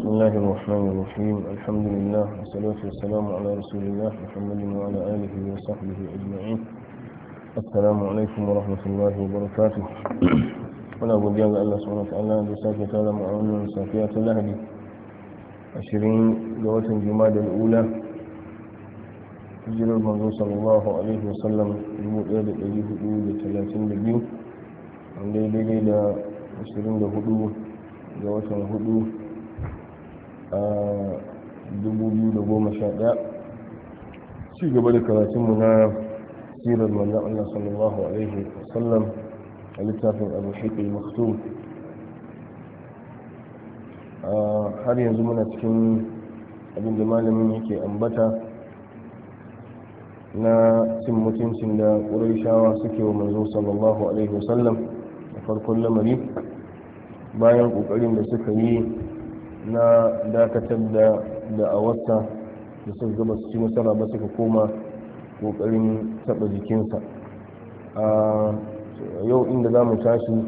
بسم الله الرحمن الرحيم الحمد لله والصلاة والسلام على رسول الله محمد وعلى آله وصحبه أجمعين. السلام عليكم ورحمة الله وبركاته. ولا بد أن الله سبحانه وتعالى بساكة تعالى معاون صافيات اللهدي 20 جوات الجماد الأولى hijirar manzo sallallahu alaihi wasallam 1432 wanda ya daidai da 24 ga watan 4 a 2011 ci gaba da karatunmu na sirar manzon Allah sallallahu alaihi wasallam a littafin abu shaikh maktum. Har yanzu muna cikin abinda malamin yake ambata na cin mutuncin da ƙurayshawa suke wa manzo sallallahu alaihi wasallam a farkon lamari bayan ƙoƙarin da suka yi na dakatar da da'awarsa da suka gaba su ci nasara ba suka koma ƙoƙarin taɓa jikinsa. A yau inda za mu tashi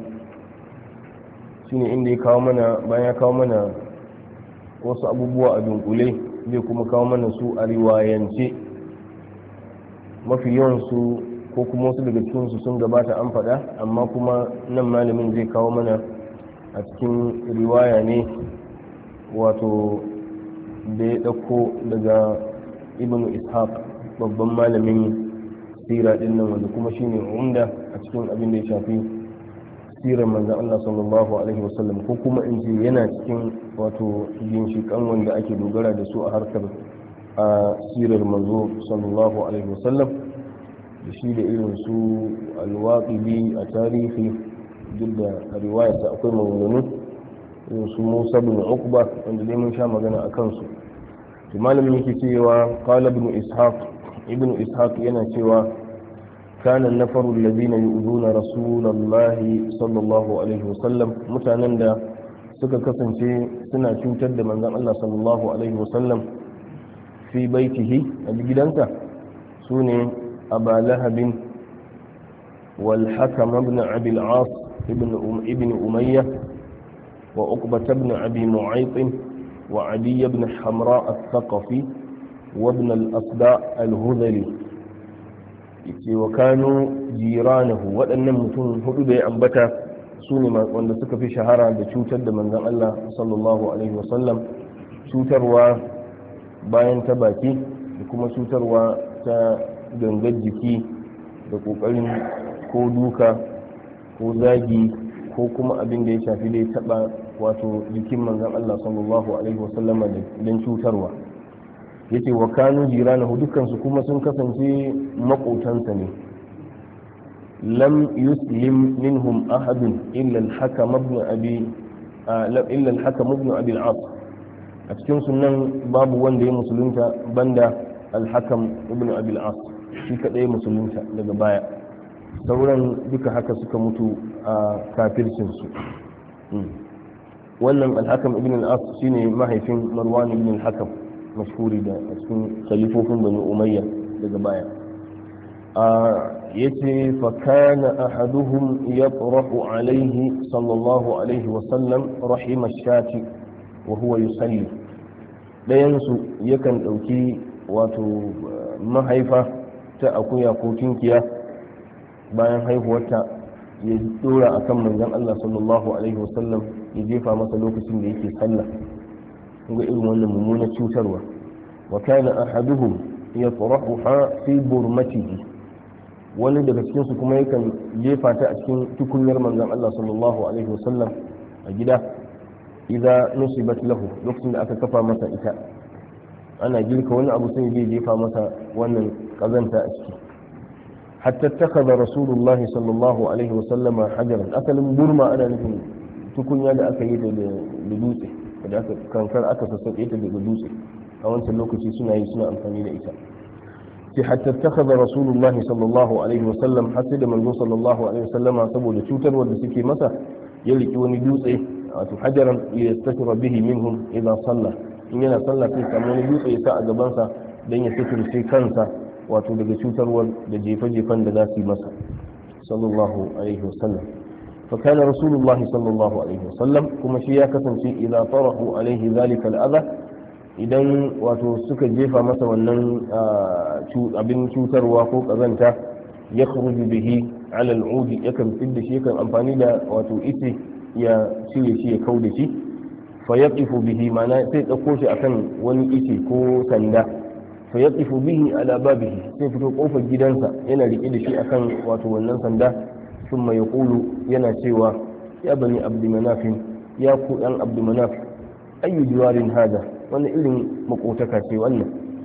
shine inda ya kawo mana, bayan ya kawo mana wasu abubuwa a dunkule zai kuma kawo mana su a riwayance. Mafi yawansu ko kuma wasu daga cikinsu sun gabata an faɗa, amma kuma nan malamin zai kawo mana a cikin riwaya ne wato da ya ɗauko daga ibn ishaq babban malamin sira ɗin nan, wanda kuma shine umda a cikin abin da ya shafi sirar manzan Allah sallallahu alaihi wasallam, ko kuma in ce yana cikin wato ginshiƙan wanda ake dogara da su a harkar a sirar manzo sallallahu alaihi wasallam, da shi da irin su alwaƙibi a tarihi, duk da a riwayarsa akwai maganganu, irin su musa bin uqba wanda dai mun sha magana a kansu. to malamin yake cewa qala ibn ishaq yana cewa kana nafaru alladhina yu'duna rasulullahi sallallahu alaihi wasallam, mutanen da suka kasance suna cutar da manzon Allah sallallahu alaihi wasallam fi baitihi a gidansa sune aba lahabin wal hakam ibn abi al-as ibn umayyah wa uqbah ibn abi mu'ayth wa adi ibn hamra al-thaqafi wa ibn al-asda al-hudhali. wa kanu jiranahu, waɗannan mutum hudu da ya ambata sune wanda suka fi shahara da cutar da manzon Allah sallallahu alaihi wasallam, cutarwa bayan ta baki da kuma cutarwa ta gangar jiki da kokarin ko duka ko zagi ko kuma abin da ya shafi dai taba wato jikin manzon Allah sallallahu alaihi wasallama don cutarwa. yace wa kanu jiranahu, dukkan su kuma sun kasance makotansa ne. lam yuslim minhum ahadun illa al-hakam ibn abi al-as, a cikin sunan babu wanda ya musulunta banda al-hakam ibn abi al-as, shi kadai musulunta daga baya, sauran duka haka suka mutu a kafircin su. wannan al-hakam ibn al-as shine mahaifin marwan ibn al-hakam, mashhuri da cikin khalifofin bani umayya daga baya. yace fa kana ahaduhum yatrahu alayhi sallallahu alaihi wa sallam rahima ash-shati wa huwa yusalli, dayansu yakan dauki wato mahaifa ta akuya ko tinkiya bayan haihuwarta ya dora akan manzon Allah sallallahu alaihi wasallam ya jefa masa lokacin da yake sallah. ga irin wannan mummunar cutarwa. wa kana ahaduhum yatrahuha fi burmatihi, wani daga cikin su kuma yakan jefa ta a cikin tukunyar manzon Allah sallallahu alaihi wasallam a gida, idza nusibat lahu, lokacin da aka kafa masa ita ana girka wani abu sai zai jefa masa wannan kazanta a ciki. hatta takhadha rasulullahi sallallahu alaihi wasallama hajaran, asalin burma ana nufin tukunya da aka yi ta da dutse, da aka kankar aka sassaƙe ta daga dutse a wancan lokaci suna amfani da ita. sai hatta takhadha rasulullahi sallallahu alaihi wasallam, har sai da manzo sallallahu alaihi wasallama saboda cutarwar da suke masa ya riki wani dutse wato hajaran liyastatira bihi minhum idza salla, in yana sallah sai samu wani dutse ya sa a gabansa dan ya suturce kansa wato daga cutarwar da jefe-jefen da za su yi masa sallallahu alaihi wasallam. فكان رسول الله صلى الله عليه وسلم كما شيا كسنتي إذا طرحوا عليه ذلك الأذى idan wato suka jefa masa wannan abin cutarwa ko kazanta ya khuruju bihi ala al'udi yakan fidda shi yakan amfani da wato ite ya cire shi ya kauda shi fa yaqifu bihi mana sai dauko shi akan wani ite ko sanda fa yaqifu bihi ala babihi sai fito kofar gidansa yana rike da shi akan wato wannan sanda thumma yaqulu yana cewa ya bani abdi manaf ya ku dan abdi manaf ayu jiwarin hada wannan irin makotaka ce wannan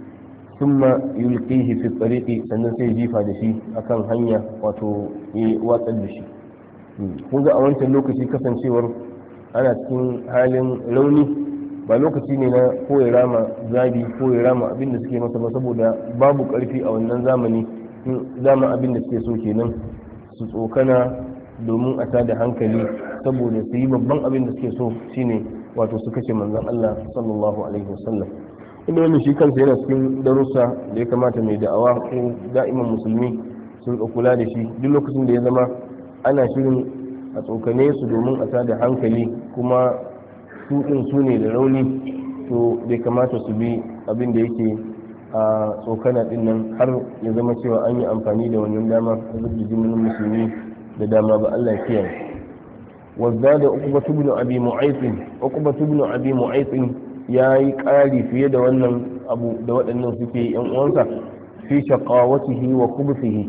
thumma yulqihi fi tariqi sannan sai jifa da shi akan hanya wato ya watsar da shi kun ga a wancan lokaci kasancewar ana cikin halin rauni ba lokaci ne na ko ya rama zabi ko ya rama abin da suke masa ba saboda babu karfi a wannan zamani zama abin da suke so kenan su tsokana domin a tada hankali saboda su yi babban abin da suke so shine wato su kashe manzon Allah sallallahu alaihi wasallam inda wannan shi kansa yana cikin darussa da ya kamata mai da'awa ko da'iman musulmi sun kula da shi duk lokacin da ya zama ana shirin a tsokane su domin a tada hankali kuma su din su ne da rauni to bai kamata su bi abin da yake a tsokana din nan har ya zama cewa an yi amfani da wannan dama a zubda jinin musulmi da dama ba Allah ya kiyaye وازداد عقبة بن أبي معيط عقبة بن أبي معيط ياي قاري في يد wannan abu da waɗannan suke yan uwansa fi shaqawatihi wa khubthihi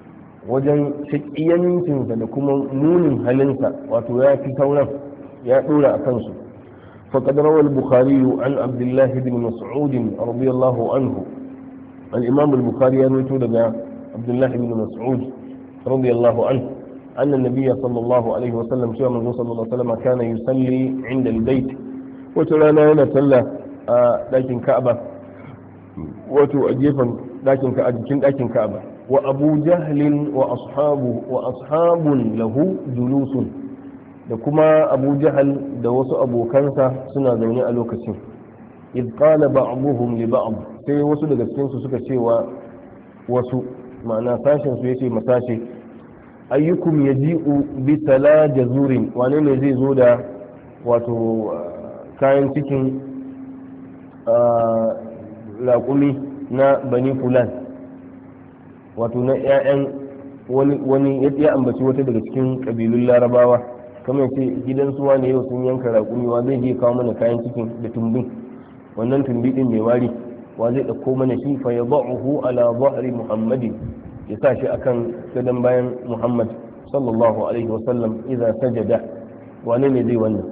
wajen shakiyancinsa da kuma munin halinsa wato ya fi sauran ya dora a kansu فقد روى البخاري عن عبد الله بن مسعود رضي الله عنه الإمام البخاري يروي عبد الله بن مسعود رضي الله عنه أن النبي صلى الله عليه وسلم شو من صلى الله عليه وسلم كان يصلي عند البيت وترانا هنا صلى لكن كعبة وتؤجفا لكن كعبة وأبو جهل وأصحاب له جلوس da kuma abu jahal da wasu abokansa suna zaune a lokacin idh qala ba'dhum li ba'd sai wasu daga cikin su suka cewa wasu ma'ana sashin su yace masashi ayyukum yaji'u bi talajazurin wane ne zai zo da wato kayan cikin raƙumi na bani fulan wato na 'ya'yan wani ya ambaci wata daga cikin ƙabilun larabawa kamar ce gidan suwa ne yau sun yanka raƙumi wa zai je kawo mana kayan cikin da tumbin wannan tumbi din mai wari wa zai ɗauko mana shi fa ya ba'uhu ala zahri muhammadin ya sa shi akan gadon bayan muhammad sallallahu alaihi wasallam idza sajada wane ne zai wannan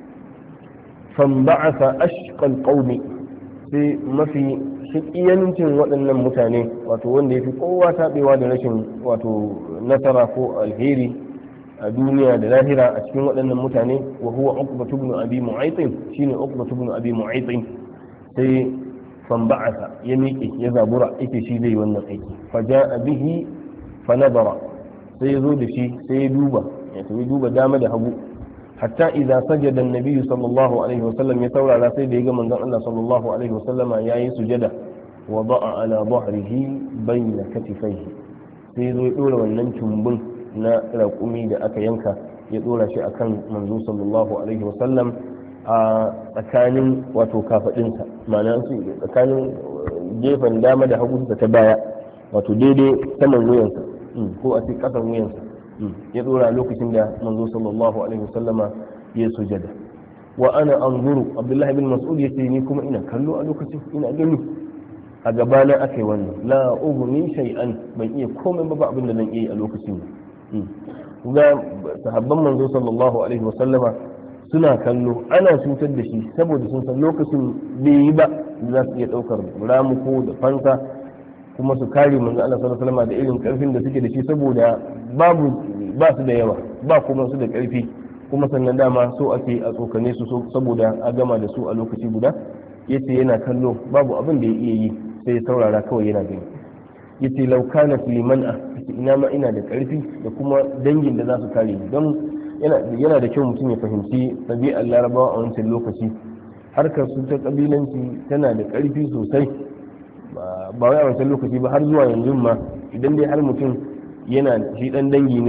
fan ba'atha ashqal qaumi sai mafi shakiyancin waɗannan mutane wato wanda ya fi kowa taɓewa da rashin wato nasara ko alheri a duniya da lahira a cikin waɗannan mutane wa huwa uqbatu ibn abi mu'aytin shine uqbatu ibn abi mu'aytin sai fanba'asa ya miƙe ya zabura yake shi zai wannan aiki fa ja'a bihi fa nadara sai ya zo da shi sai ya duba dama da hagu hatta idza sajada an-nabi sallallahu alaihi wa sallam ya saurara sai da ya ga manzon Allah sallallahu alaihi wa sallama yayi sujada wa da'a ala dhahrihi bayna katifaihi sai ya zo ya dora wannan tumbin na raƙumi da aka yanka ya dora shi akan manzo sallallahu alaihi wa sallam a tsakanin wato kafadinsa ma'ana tsakanin gefen dama da hagu ta baya wato daidai saman wuyansa ko a cikin kasan wuyansa ya dora lokacin da manzo sallallahu alaihi wasallama ya sujada wa ana anzuru abdullahi bin mas'ud yace ni kuma ina kallo a lokacin ina gani a gabana akai wannan la ughni shay'an ban iya komai ba abin da zan iya yi a lokacin ga sahabban manzo sallallahu alaihi wasallama suna kallo ana cutar da shi saboda sun san lokacin bai yi ba za su iya daukar ramuko da fansa kuma su kare manzo Allah sallallahu alaihi wasallam da irin karfin da suke da shi saboda ba su da yawa ba kuma su da karfi kuma sannan dama so ake a tsokane su saboda a gama da su a lokaci guda yace yana kallo babu abin da ya iya yi sai ya saurara kawai yana gani yace law kana liman ina ma ina da karfi da kuma dangin da za su kare ni don yana da kyau mutum ya fahimci ɗabi'ar larabawa a wancan lokaci harkar su ta kabilanci tana da karfi sosai ba wai a wancan lokaci ba har zuwa yanzu ma idan dai har mutum yana shi dan dangi ne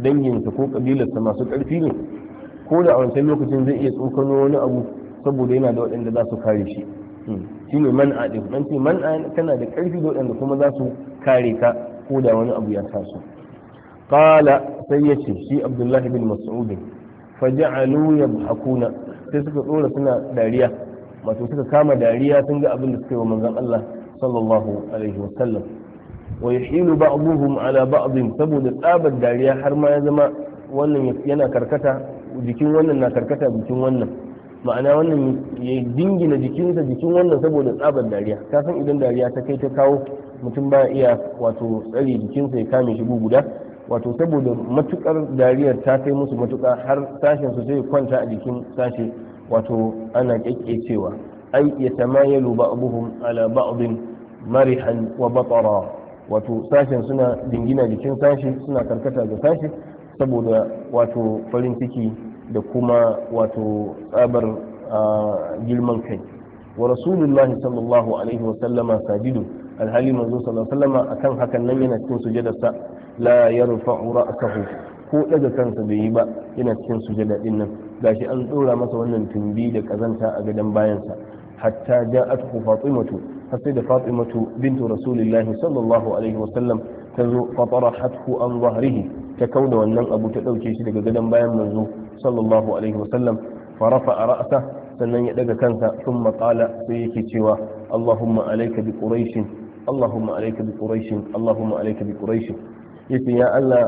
danginsa ko kabilarsa masu ƙarfi ne, ko da a wancan lokacin zai iya tsokano wani abu saboda yana da waɗanda za su kare shi. Shi ne man'a ɗin, nan ce man'a tana da ƙarfi da waɗanda kuma za su kare ka ko da wani abu ya taso. Qala sai ya ce shi Abdullahi bin Mas'ud faja'alu yadhakuna, sai suka tsora suna dariya, wato suka kama dariya sun ga abin da suka yi wa manzon Allah sallallahu alaihi wasallam. Wa yahilu ba'dhum ala ba'd, saboda tsabar dariya har ma ya zama wannan yana karkata jikin wannan na karkata jikin wannan, ma'ana wannan ya dingina jikinsa jikin wannan saboda tsabar dariya. Ka san idan dariya ta kai ta kawo mutum ba iya wato tsare jikinsa ya kame shi guda, wato saboda matukar dariyar ta kai musu matuka har sashen su sai kwanta a jikin sashe, wato ana cewa ai yatamayalu ba'dhum ala ba'd marihan wa batara, wato sashen suna dingina jikin sashe suna karkata ga sashe saboda wato farin ciki da kuma wato tsabar girman kai. Wa rasulullahi sallallahu alaihi wa sallama sajidu, alhali manzo sallallahu alaihi wa sallama akan hakan nan yana cikin sujadarsa, la yarfa'u ra'sahu, ko daga kansa bai yi ba, yana cikin sujada din nan, gashi an dora masa wannan tumbi da kazanta a gadan bayansa. Hatta ja'athu fatimatu, har sai da fatimatu bintu rasulillahi sallallahu alaihi wa sallam ta zo fatarahathu an zahrihi, ta kauda wannan abu ta dauke shi daga gadan bayan manzo sallallahu alaihi wa sallam. Farafa ra'sa, sannan ya daga kansa, thumma qala, sai yake cewa Allahumma alayka bi quraish, Allahumma alayka bi quraish, Allahumma alayka bi quraish. Yace ya Allah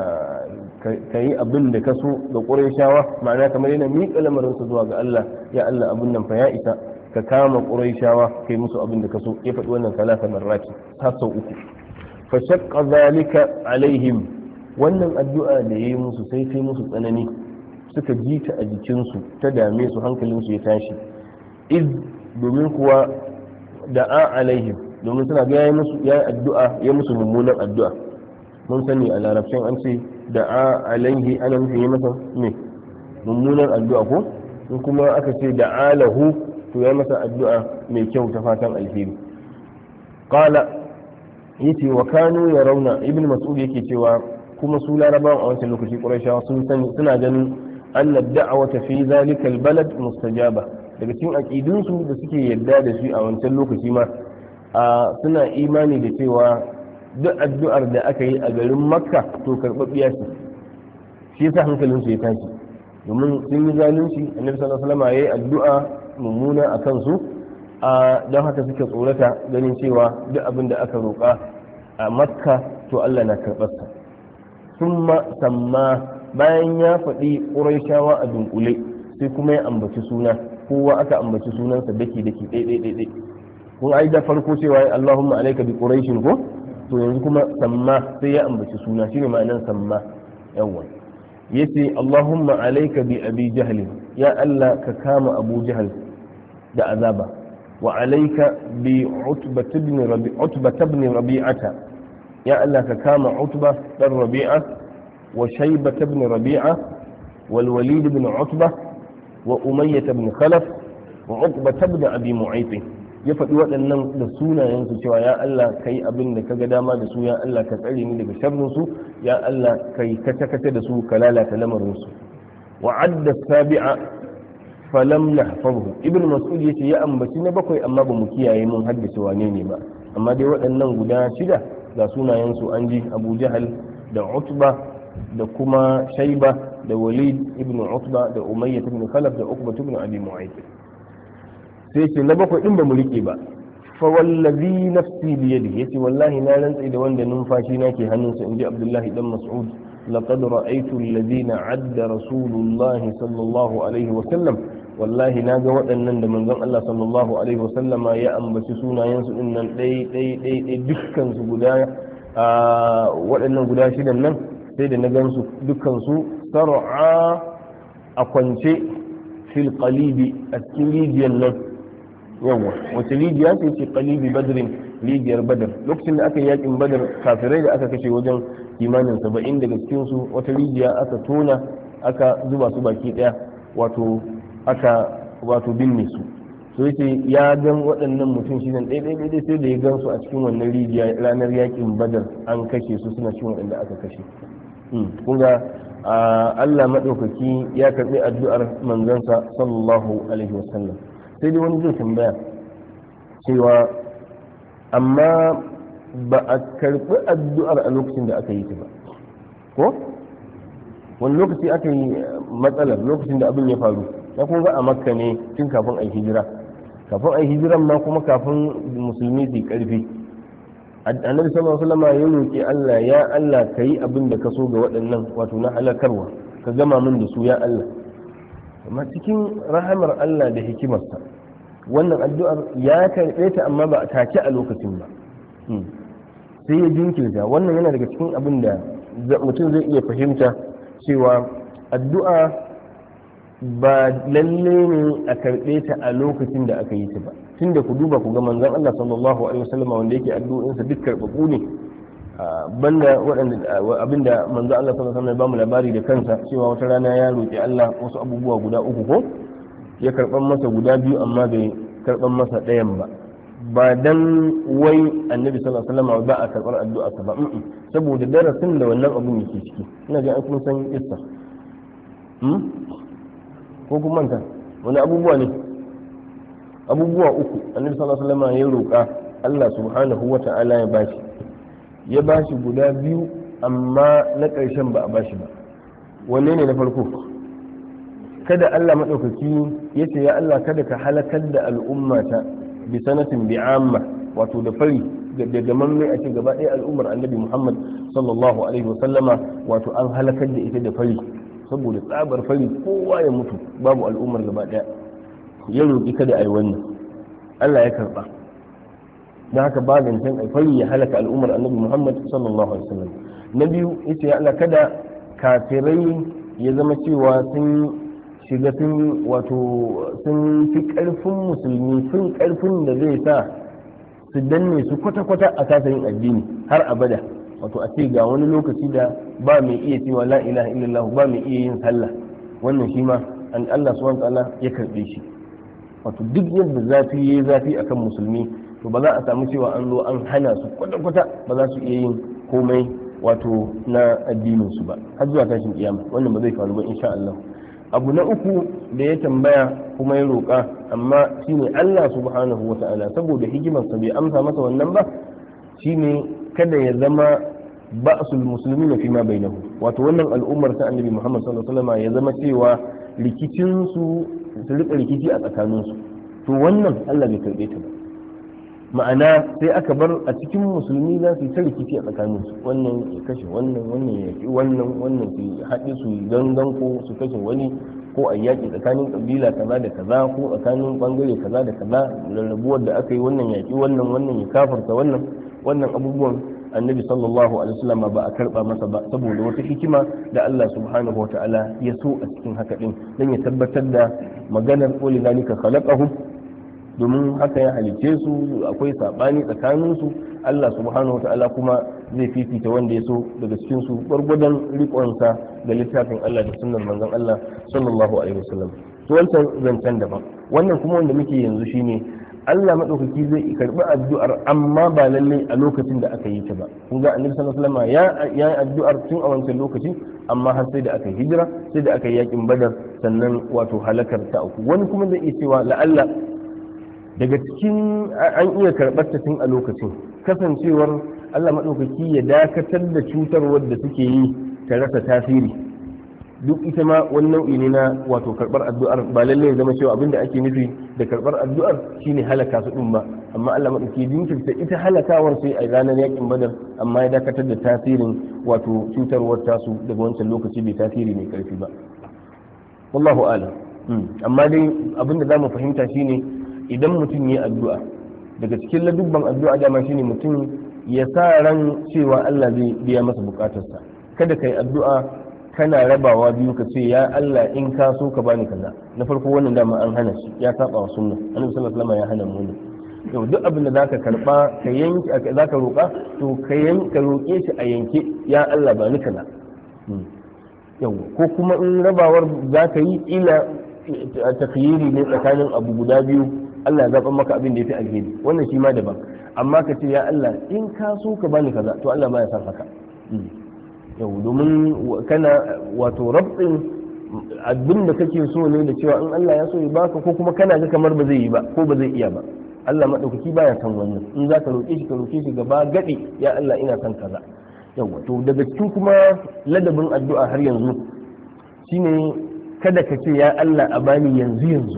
ka yi abin da ka so da qurayshawa, ma'ana kamar yana miƙa lamarinsa zuwa ga Allah, ya Allah abin nan fa ya isa, ka kama qurayshawa kai musu abin da ka so. Ya faɗi wannan talata marrati, har sau uku. Fa shaqqa zalika alaihim, wannan addu'a da yayi musu sai kai musu tsanani, suka ji ta a jikinsu, ta dame su, hankalinsu ya tashi. Iz, domin kuwa da'a alaihim, domin suna ga ya addu'a, ya musu mummunan addu'a. Mun sani a larabcin an ce da'a alaihi ana nufin yi masa me mummunan addu'a ko, in kuma aka ce da'a lahu to ya masa addu'a mai kyau ta fatan alheri. Qala, yace wa kanu yarawna, ibn mas'ud yake cewa kuma su larabawan a wancan lokaci qurayshawa sun sani, suna ganin anna da'wata fi zalika albalad mustajaba, daga cikin aqidunsu da suke yarda da shi a wancan lokaci ma suna imani da cewa duk addu'ar da aka yi a garin makka to karɓaɓɓiya ce. Shi yasa hankalinsu ya tashi, domin sun yi zalunci, annabi sallallahu alaihi wasallam yayi addu'a mummuna a kansu, don haka suka tsorata ganin cewa duk abin da aka roƙa a makka to Allah na karɓarsa. Summa samma, bayan ya faɗi ƙurayshawa a dunkule, sai kuma ya ambaci suna, kowa aka ambaci sunansa daki ɗai. Kun ai da farko cewa Allahumma alayka bi quraishin ko, to yanzu kuma samma sai ya ambaci suna, shine ma'anar samma. Yawwa yace Allahumma alayka bi abi jahl, ya Allah ka kama abu jahl da azaba. Wa alayka bi utbah ibn rabi'ata, ya Allah ka kama utba dan rabi'a, wa shaybah ibn rabi'a, wal walid ibn utbah, wa umayyah ibn khalaf, wa uqbah ibn abi mu'ayth. Ya faɗi waɗannan da sunayensu cewa ya Allah ka yi abin da ka ga dama da su, ya Allah ka tsare ni daga sharrinsu, ya Allah ka yi kace-kace da su, ka lalata lamarinsu. Wa adda sabi'a falam nahfazhu, ibn mas'ud yace ya ambaci na bakwai amma ba mu kiyaye mun haddace wane ne ba, amma dai waɗannan guda shida ga sunayensu an ji: Abu Jahal da Utba da kuma Shayba da Walid ibn Utba da Umayyah ibn Khalaf da Uqbah ibn Abi Mu'ayth. Sai ce na bakwai din ba mu rike ba. Fa wallazi nafsi bi yadihi, yace wallahi na rantsi da wanda numfashi na ke hannunsa, inji Abdullahi dan Mas'ud, laqad ra'aytu alladhina 'adda Rasulullah sallallahu alaihi wa sallam, wallahi na ga waɗannan da manzon Allah sallallahu alaihi wa sallama ya ambaci sunayensu din nan dai dukkan su guda waɗannan guda shidan nan, sai da na gansu dukkan su sar'a a kwance fil qalibi, a cikin rijiyar nan. Yawa wace rijiya ce qalibi badrin, rijiyar badar. Lokacin da aka yi yakin badar, kafirai da aka kashe wajen kimanin 70 daga cikin su, wata rijiya aka tona aka zuba su baki daya, wato aka binne su. So yace ya gan waɗannan mutum shi nan ɗaya sai da ya gan su a cikin wannan rijiya ranar yakin badar, an kashe su suna cikin waɗanda aka kashe. kun ga Allah madaukaki ya karbi addu'ar manzansa sallallahu alaihi wasallam. sai dai wani zai tambaya cewa amma ba a karbi addu'ar a lokacin da aka yi ta ba ko wani lokaci aka yi matsalar lokacin da abin ya faru na kun ga a makka ne tun kafin a yi hijira kafin a yi hijiran ma kuma kafin musulmi su yi karfi annabi sallallahu alaihi wasallam ya roki Allah ya Allah kai abin da ka so ga waɗannan wato na halakarwa ka gama min da su ya Allah amma cikin rahamar Allah da hikimarsa wannan addu'ar ya karɓe ta amma ba a take a lokacin ba sai ya jinkirta wannan yana daga cikin abin da mutum zai iya fahimta cewa addu'a ba lalle ne a karɓe ta a lokacin da aka yi ta ba tunda ku duba ku ga manzon Allah sallallahu alaihi wasallam wanda yake addu'o'insa duk karɓaɓɓu ne banda waɗanda abinda manzon Allah sallallahu alaihi wasallam ya bamu labari da kansa cewa wata rana ya roƙi Allah wasu abubuwa guda uku ko ya karɓan masa guda biyu amma bai karɓan masa ɗayan ba ba dan wai annabi sallallahu alaihi wasallam ba a karɓar addu'a ba saboda darasin da wannan abun yake ciki ina ga kun san kissa ko kuma manta wani abubuwa ne abubuwa uku annabi sallallahu alaihi wasallam ya roƙa Allah subhanahu wata'ala ya bashi guda biyu amma na ƙarshen ba a bashi ba wanne ne na farko kada Allah madaukaki yace ya Allah kada ka halakar da al'ummata bi sanatin bi'amma wato da fari da gamamme a ce gaba ɗaya al'ummar annabi Muhammad sallallahu alaihi wasallama wato an halakar da ita da fari saboda tsabar fari kowa ya mutu babu al'ummar gaba ɗaya ya roƙi kada a yi wannan Allah ya karɓa don haka ba zancen fari ya halaka al'ummar annabi Muhammad sallallahu alaihi wasallam na biyu yace ya Allah kada kafirai ya zama cewa sun shiga sun fi ƙarfin musulmi sun ƙarfin da zai sa su danne su kwata-kwata a kasa yin addini har abada wato a ce ga wani lokaci da ba mai iya cewa la ilaha illallah ba mai iya yin sallah wannan shi ma an Allah subhanahu wa ta'ala ya karbe shi wato duk yadda zafi yayi zafi akan musulmi to ba za a samu cewa an zo an hana su kwata-kwata ba za su iya yin komai wato na addinin su ba har zuwa tashin kiyama wannan ba zai faru ba insha Allah abu na uku da ya tambaya kuma ya roƙa amma shine Allah subhanahu wa ta'ala saboda hikimarsa bai amsa masa wannan ba shine kada ya zama ba'sul muslimin fi ma bainahu wato wannan al'ummar ta annabi Muhammad sallallahu alaihi wasallam ya zama cewa rikicin su rika rikici a tsakanin su to wannan Allah bai karbe ta ba ma'ana sai aka bar a cikin musulmi za su yi ta rikici a tsakanin su wannan ya kashe wannan ya yaki wannan su haɗe su gangan ko su kashe wani ko a yaƙi tsakanin ƙabila kaza da kaza ko tsakanin ɓangare kaza da kaza rarrabuwar da aka yi wannan yaƙi wannan ya kafarta wannan abubuwan annabi sallallahu alaihi wasallam ba a karba masa ba saboda wata hikima da Allah subhanahu wa ta'ala ya so a cikin haka din dan ya tabbatar da maganar qul zalika khalaqahum domin haka ya halice su akwai sabani tsakanin su Allah subhanahu wa ta'ala kuma zai fifita wanda ya so daga cikin su gwargwadon riƙonsa da littafin Allah da sunnar manzon Allah sallallahu alaihi wasallam to wancan zancen daban wannan kuma wanda muke yanzu shine Allah maɗaukaki zai karɓi addu'ar amma ba lallai a lokacin da aka yi ta ba kun ga annabi sallallahu alaihi wasallam ya yi addu'ar tun a wancan lokaci amma har sai da aka yi hijira sai da aka yi yakin badar sannan wato halakar ta uku wani kuma zai iya cewa la'alla daga cikin an iya karɓar ta tun a lokacin kasancewar Allah maɗaukaki ya dakatar da cutarwar da suke yi ta rasa tasiri duk ita ma wani nau'i ne na wato karɓar addu'ar ba lallai ya zama cewa abinda ake nufi da karɓar addu'ar shine halaka su din ba amma Allah madauki jinkirta ita halakawar sai a ranar yakin badar amma ya dakatar da tasirin wato cutarwar tasu daga wancan lokaci bai tasiri mai karfi ba wallahu a'lam amma dai abinda zamu fahimta shine idan mutum ya addu'a daga cikin ladubban addu'a dama shine mutum ya sa ran cewa Allah zai biya masa bukatarsa kada kai addu'a kana rabawa biyu ka ce ya Allah in ka so ka bani kaza na farko wannan dama an hana shi ya saba wa sunna annabi sallallahu alaihi wasallam ya hana mu ne to duk abin da zaka karba ka yanke zaka roka to ka roke shi a yanke ya Allah ba ni kaza yau ko kuma in rabawar zaka yi ila takhyiri ne tsakanin abu guda biyu Allah ya zaba maka abin da yafi alheri wannan shi ma daban amma ka ce ya Allah in ka so ka bani kaza to Allah ba ya san haka yau domin kana wato rabtin abin da kake so ne da cewa in Allah ya so ya baka ko kuma kana ga kamar ba zai yi ba ko ba zai iya ba. Allah madaukaki baya san wannan. In za ka roƙe shi gaba gadi, ya Allah ina son kaza. Yawa to daga cikin kuma ladabin addu'a har yanzu shine kada ka ce ya Allah a bani yanzu.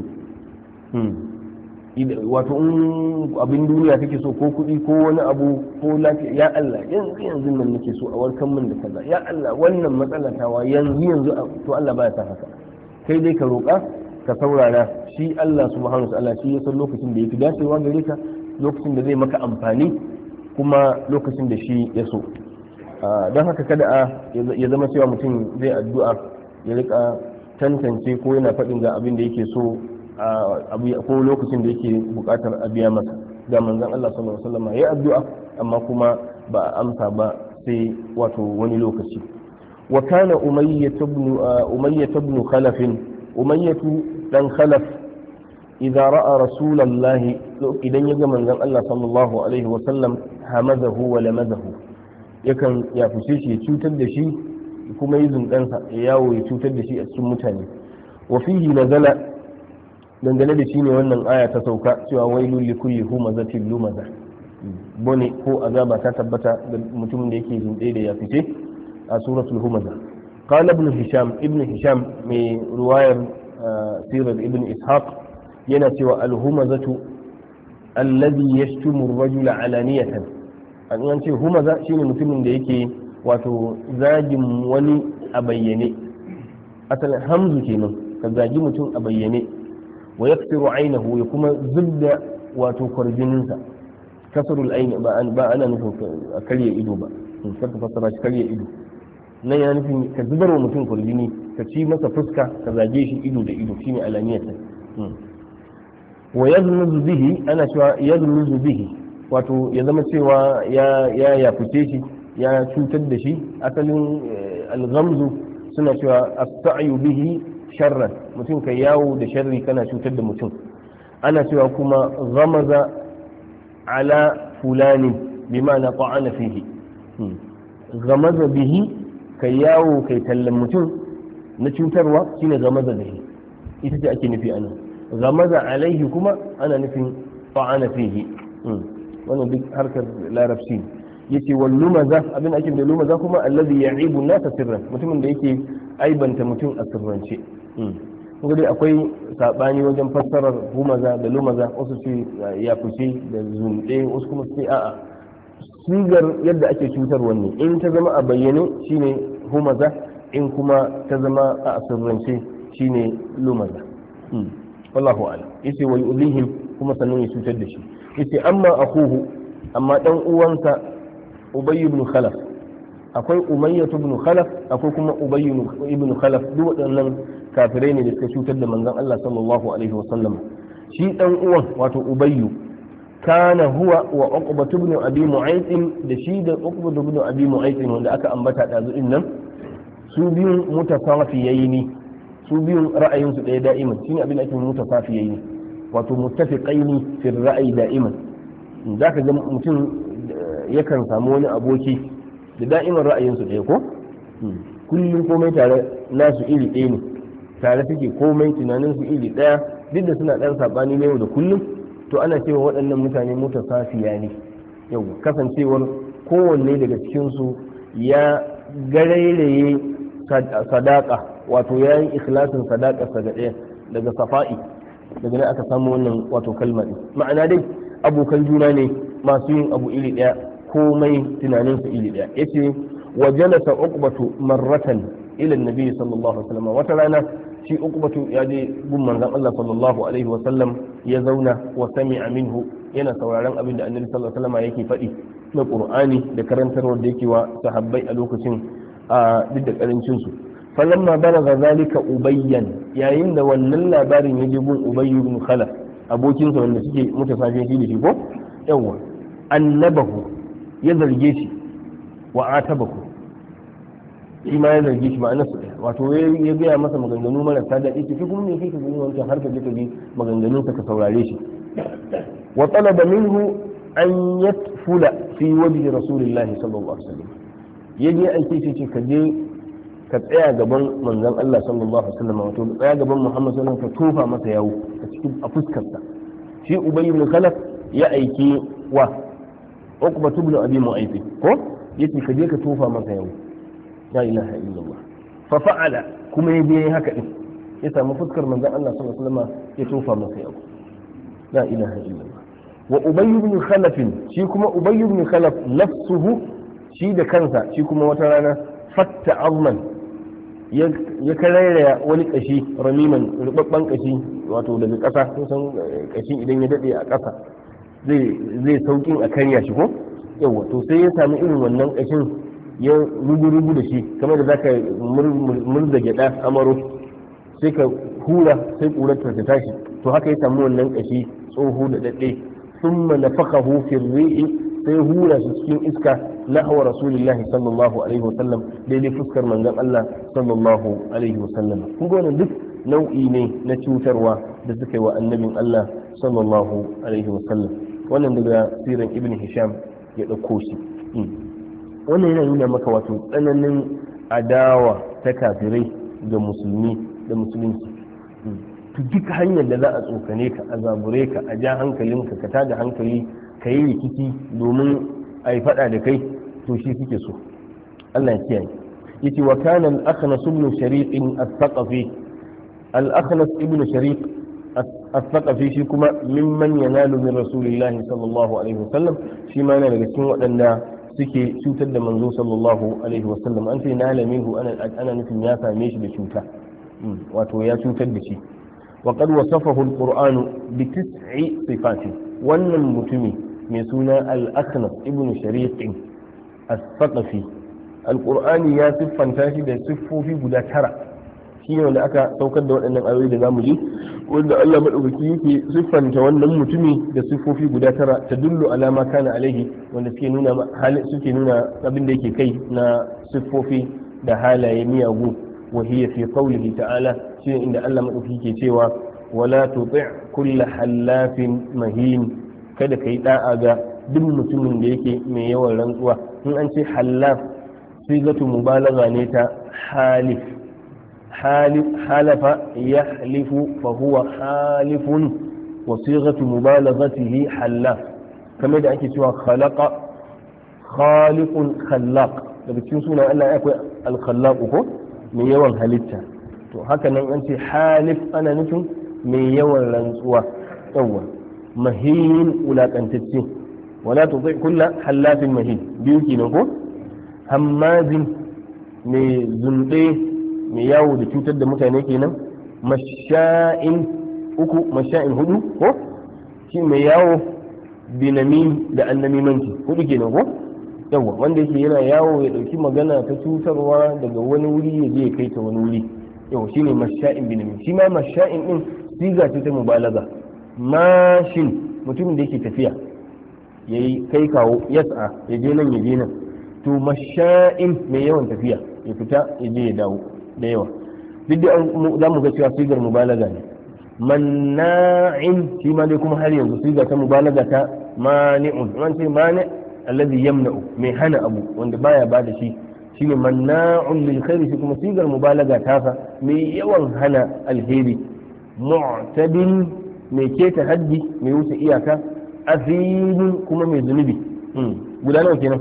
Wato in abin duniya kake so ko kuɗi ko wani abu ko lafiya, ya Allah yanzu nan nake so a warkan min da kaza, ya Allah wannan matsala tawa yanzu to Allah baya san haka. Kai dai ka roƙa ka saurara, shi Allah subhanahu wa ta'ala shi ya san lokacin da yafi dacewa gare ka, lokacin da zai maka amfani, kuma lokacin da shi ya so. Don haka kada ya zama cewa mutum zai addu'a ya rika tantance ko yana faɗin ga abin da yake so ko lokacin da yake bukatar a biya masa. Ga manzon Allah sallallahu alaihi wasallam ya addu'a amma kuma ba a amsa ba sai wato wani lokaci. Wa kana umayyah ibn khalaf, umayyah dan khalaf idza ra'a rasulullah, idan ya ga manzon Allah sallallahu alaihi wasallam hamadahu wa lamadahu, yakan ya fushi shi ya cutar da shi kuma yi zundansa ya yawo ya cutar da shi a cikin mutane. Wa fihi nazala, dangane da shi ne wannan aya ta sauka cewa wailul likulli humazatin lumaza, bone ko azaba ta tabbata ga mutumin da yake zunde da ya fice a suratul humaza. Qala ibn hisham mai ruwayar sirar ibn ishaq yana cewa al-humazatu alladhi yashtumu ar-rajula alaniyatan. An ce humaza shine mutumin da yake wato zagin wani a bayyane, asalin hamzu kenan, ka zagi mutum a bayyane. wa yaksiru ainihu, ya kuma zubda wato kwarjininsa. kasrul aini ba ana nufin a karya ido ba, kar ka fassara shi karya ido, nan ya nufin ka zubar wa mutum kwarjini, ka ci masa fuska, ka zage shi ido da ido, shine alaniyatan. wa yazmuzu bihi, ana cewa yazmuzu bihi wato ya zama cewa ya fice shi, ya cutar da shi. asalin alghamzu suna cewa as-sa'yu bihi sharran, mutum kai yawo da sharri kana cutar da mutum. ana cewa kuma ghamaza ala fulani bima'ana ta'ana fihi, ghamaza bihi kai yawo kai tallan mutum na cutarwa shine ghamaza bihi, ita ce ake nufi anan. ghamaza alaihi kuma ana nufin ta'ana fihi. wannan duk harkar larabci. yace wal lumaza, abin ake da lumaza kuma allazi ya'ibu an-nasa sirran, mutumin da yake aibanta mutum a sirrance. kuma dai akwai sabani wajen fassarar humaza da lumaza, wasu ce ya fice da zunde, wasu kuma sai a'a sigar yadda ake cutar wanne, in ta zama a bayyane shine humaza, in kuma ta zama a sirrance shine lumaza. wallahu a'lam. yace wa yu'lihim, kuma sannan ya cutar da shi. yace amma akuhu, amma dan uwansa ubay ibn khalaf, akwai umayyah ibn khalaf, akwai kuma ubay ibn khalaf, duk waɗannan kafirai ne da suka cutar da manzon Allah sallallahu alaihi wasallam. shi dan uwan wato ubayyu kana huwa wa uqbah ibn abi mu'ayth, da shi da uqbah ibn abi mu'ayth wanda aka ambata dazu din nan, su biyun mutasafiyaini, su biyun ra'ayinsu ɗaya da'iman, shine abin da ake mutasafiyaini, wato muttafiqaini fi ra'ayi da'iman. zaka ga mutum yakan samu wani aboki da da'iman ra'ayinsu ɗaya ko kullum komai tare nasu iri ɗaya ne, tare suke komai tunaninsu iri ɗaya, duk da suna ɗan saɓani na yau da kullum, to ana cewa waɗannan mutane mutasafiya ne. yau kasancewar kowanne daga cikinsu ya garairaye sadaka, wato ya yi ikhlasin sadakarsa ga ɗaya, daga safa'i, daga nan aka samu wannan wato kalma ɗin. ma'ana dai abokan juna ne masu yin abu iri ɗaya, komai tunaninsu iri ɗaya. yace wa jalasa uqbatu marratan ila annabi sallallahu alaihi wasallam, wata rana shi uqbatu ya je gun manzon Allah sallallahu alaihi wasallam, ya zauna wa sami'a minhu, yana sauraron abin da annabi sallallahu alaihi wasallam yake faɗi na qur'ani da karantarwar da yake wa sahabbai a lokacin, duk da karancin su. falamma balagha zalika ubayyan, yayin da wannan labarin ya je gun ubay ibn khalaf, abokin sa wanda suke mutasafiya shi da shi ko yawa, annabahu, ya zarge shi, wa atabahu, shi ma ya zarge shi, ma'anar su wato ya gaya masa maganganu marasa daɗi, ce kuma me kai ka gani wancan har ka je ka bi maganganun ka saurare shi. wa talaba minhu an yatfula fi wajhi rasulillahi sallallahu alaihi wasallam, ya je aiki ce ka je ka tsaya gaban manzon Allah sallallahu alaihi wasallam wato tsaya gaban Muhammad sallallahu alaihi wasallam ka tofa masa yawo a fuskarsa. shi Ubay ibn Khalaf ya aiki wa Uqba ibn Abi Mu'ayth ko yace ka je ka tofa masa yawo. la ilaha illallah fa fa'ala kuma ya je haka din ya samu fuskar manzon Allah sallallahu alaihi wasallam ya tofa masa yawo. la ilaha illallah. wa Ubay ibn Khalaf shi kuma Ubay ibn Khalaf nafsuhu shi da kansa shi kuma wata rana fatta azman ya karairaya wani kashi ramiman rubabban kashi wato daga ƙasa kun san kashi idan ya dade a ƙasa zai saukin a karya shi ko yawa to sai ya sami irin wannan kashin ya rugu da shi kamar da zaka murza gyada amaro sai ka hura sai kurar ta tashi to haka ya samu wannan kashi tsoho da dade thumma nafakahu fi ri'i sai hura shi cikin iska nahwa rasulillahi sallallahu alaihi wasallam daidai fuskar manzon Allah sallallahu alaihi wasallam kun ga wannan duk nau'i ne na cutarwa da suka yi wa annabin Allah sallallahu alaihi wasallam. wannan daga siran ibn hisham ya dauko shi. wannan yana nuna maka wato tsananin adawa ta kafirai ga musulmi da musulunci. to duk hanyar da za a tsokane ka a zabure ka a ja hankalinka ka tada hankali ka yi rikici domin a yi faɗa da kai to shi suke so. Allah ya kiyaye. yace wa kana al-akhnas ibn shariq al-thaqafi al-akhnas ibn shariq al-thaqafi shi kuma mimman yanalu min rasulillah sallallahu alaihi wasallam shi ma yana daga cikin waɗanda suke cutar da manzo sallallahu alaihi wasallam. an ce nala minhu ana nufin ya same shi da cuta wato ya cutar da shi. wa qad wasafahu al-qur'anu bi tis'i sifatin wannan mutumi mai suna al-akhnas ibn shariq al-thaqafi al-qur'ani ya siffanta shi da siffofi guda 9 shi ne wanda aka saukar da waɗannan ayoyi da zamu ji wanda Allah madaukaki yake siffanta wannan mutumi da siffofi guda 9 tadullu ala ma kana alaihi wanda suke nuna abin da yake kai na siffofi da halaye miyagu wa hiya fi qawlihi ta'ala shi inda Allah madaukaki ke cewa wala tuti' kull halafin mahin kada kai da'a ga duk mutumin da yake mai yawan rantsuwa. in an ce halaf sigatu mubalagha ne ta halif halafa yahlifu fa huwa halifun wa sigatu mubalaghatihi halaf kamar da ake cewa khalaqa khaliqun khallaq daga cikin sunan Allah akwai al-khallaq ko mai yawan halitta. to haka nan an ce halif ana nufin mai yawan rantsuwa. yawwa mahin wulakantacce wala tuti kulla halafin mahin biyu kenan ko hammazin mai zunde mai yawo da cutar da mutane kenan. masha'in hudu ko shi mai yawo binamin da annamimanci hudu kenan ko yawa wanda yake yana yawo ya dauki magana ta cutarwa daga wani wuri ya je ya kai ta wani wuri yau shine masha'in binamin. shi ma masha'in din siga ce ta mubalaga. mashin mutumin da yake tafiya yayi kai kawo yas'a ya je nan ya je nan to masha'in mai yawan tafiya ya fita ya je ya dawo da yawa duk da za mu ga cewa sigar mubalaga ne. manna'in shi ma dai kuma har yanzu siga ta mubalaga ta mani'un. an ce mani alladhi yamna'u mai hana abu wanda baya bada shi shine manna'un lil khairi shi kuma sigar mubalaga ta fa mai yawan hana alheri. mu'tadin mai keta haddi mai wuce iyaka. azimin kuma mai zunubi. guda nawa kenan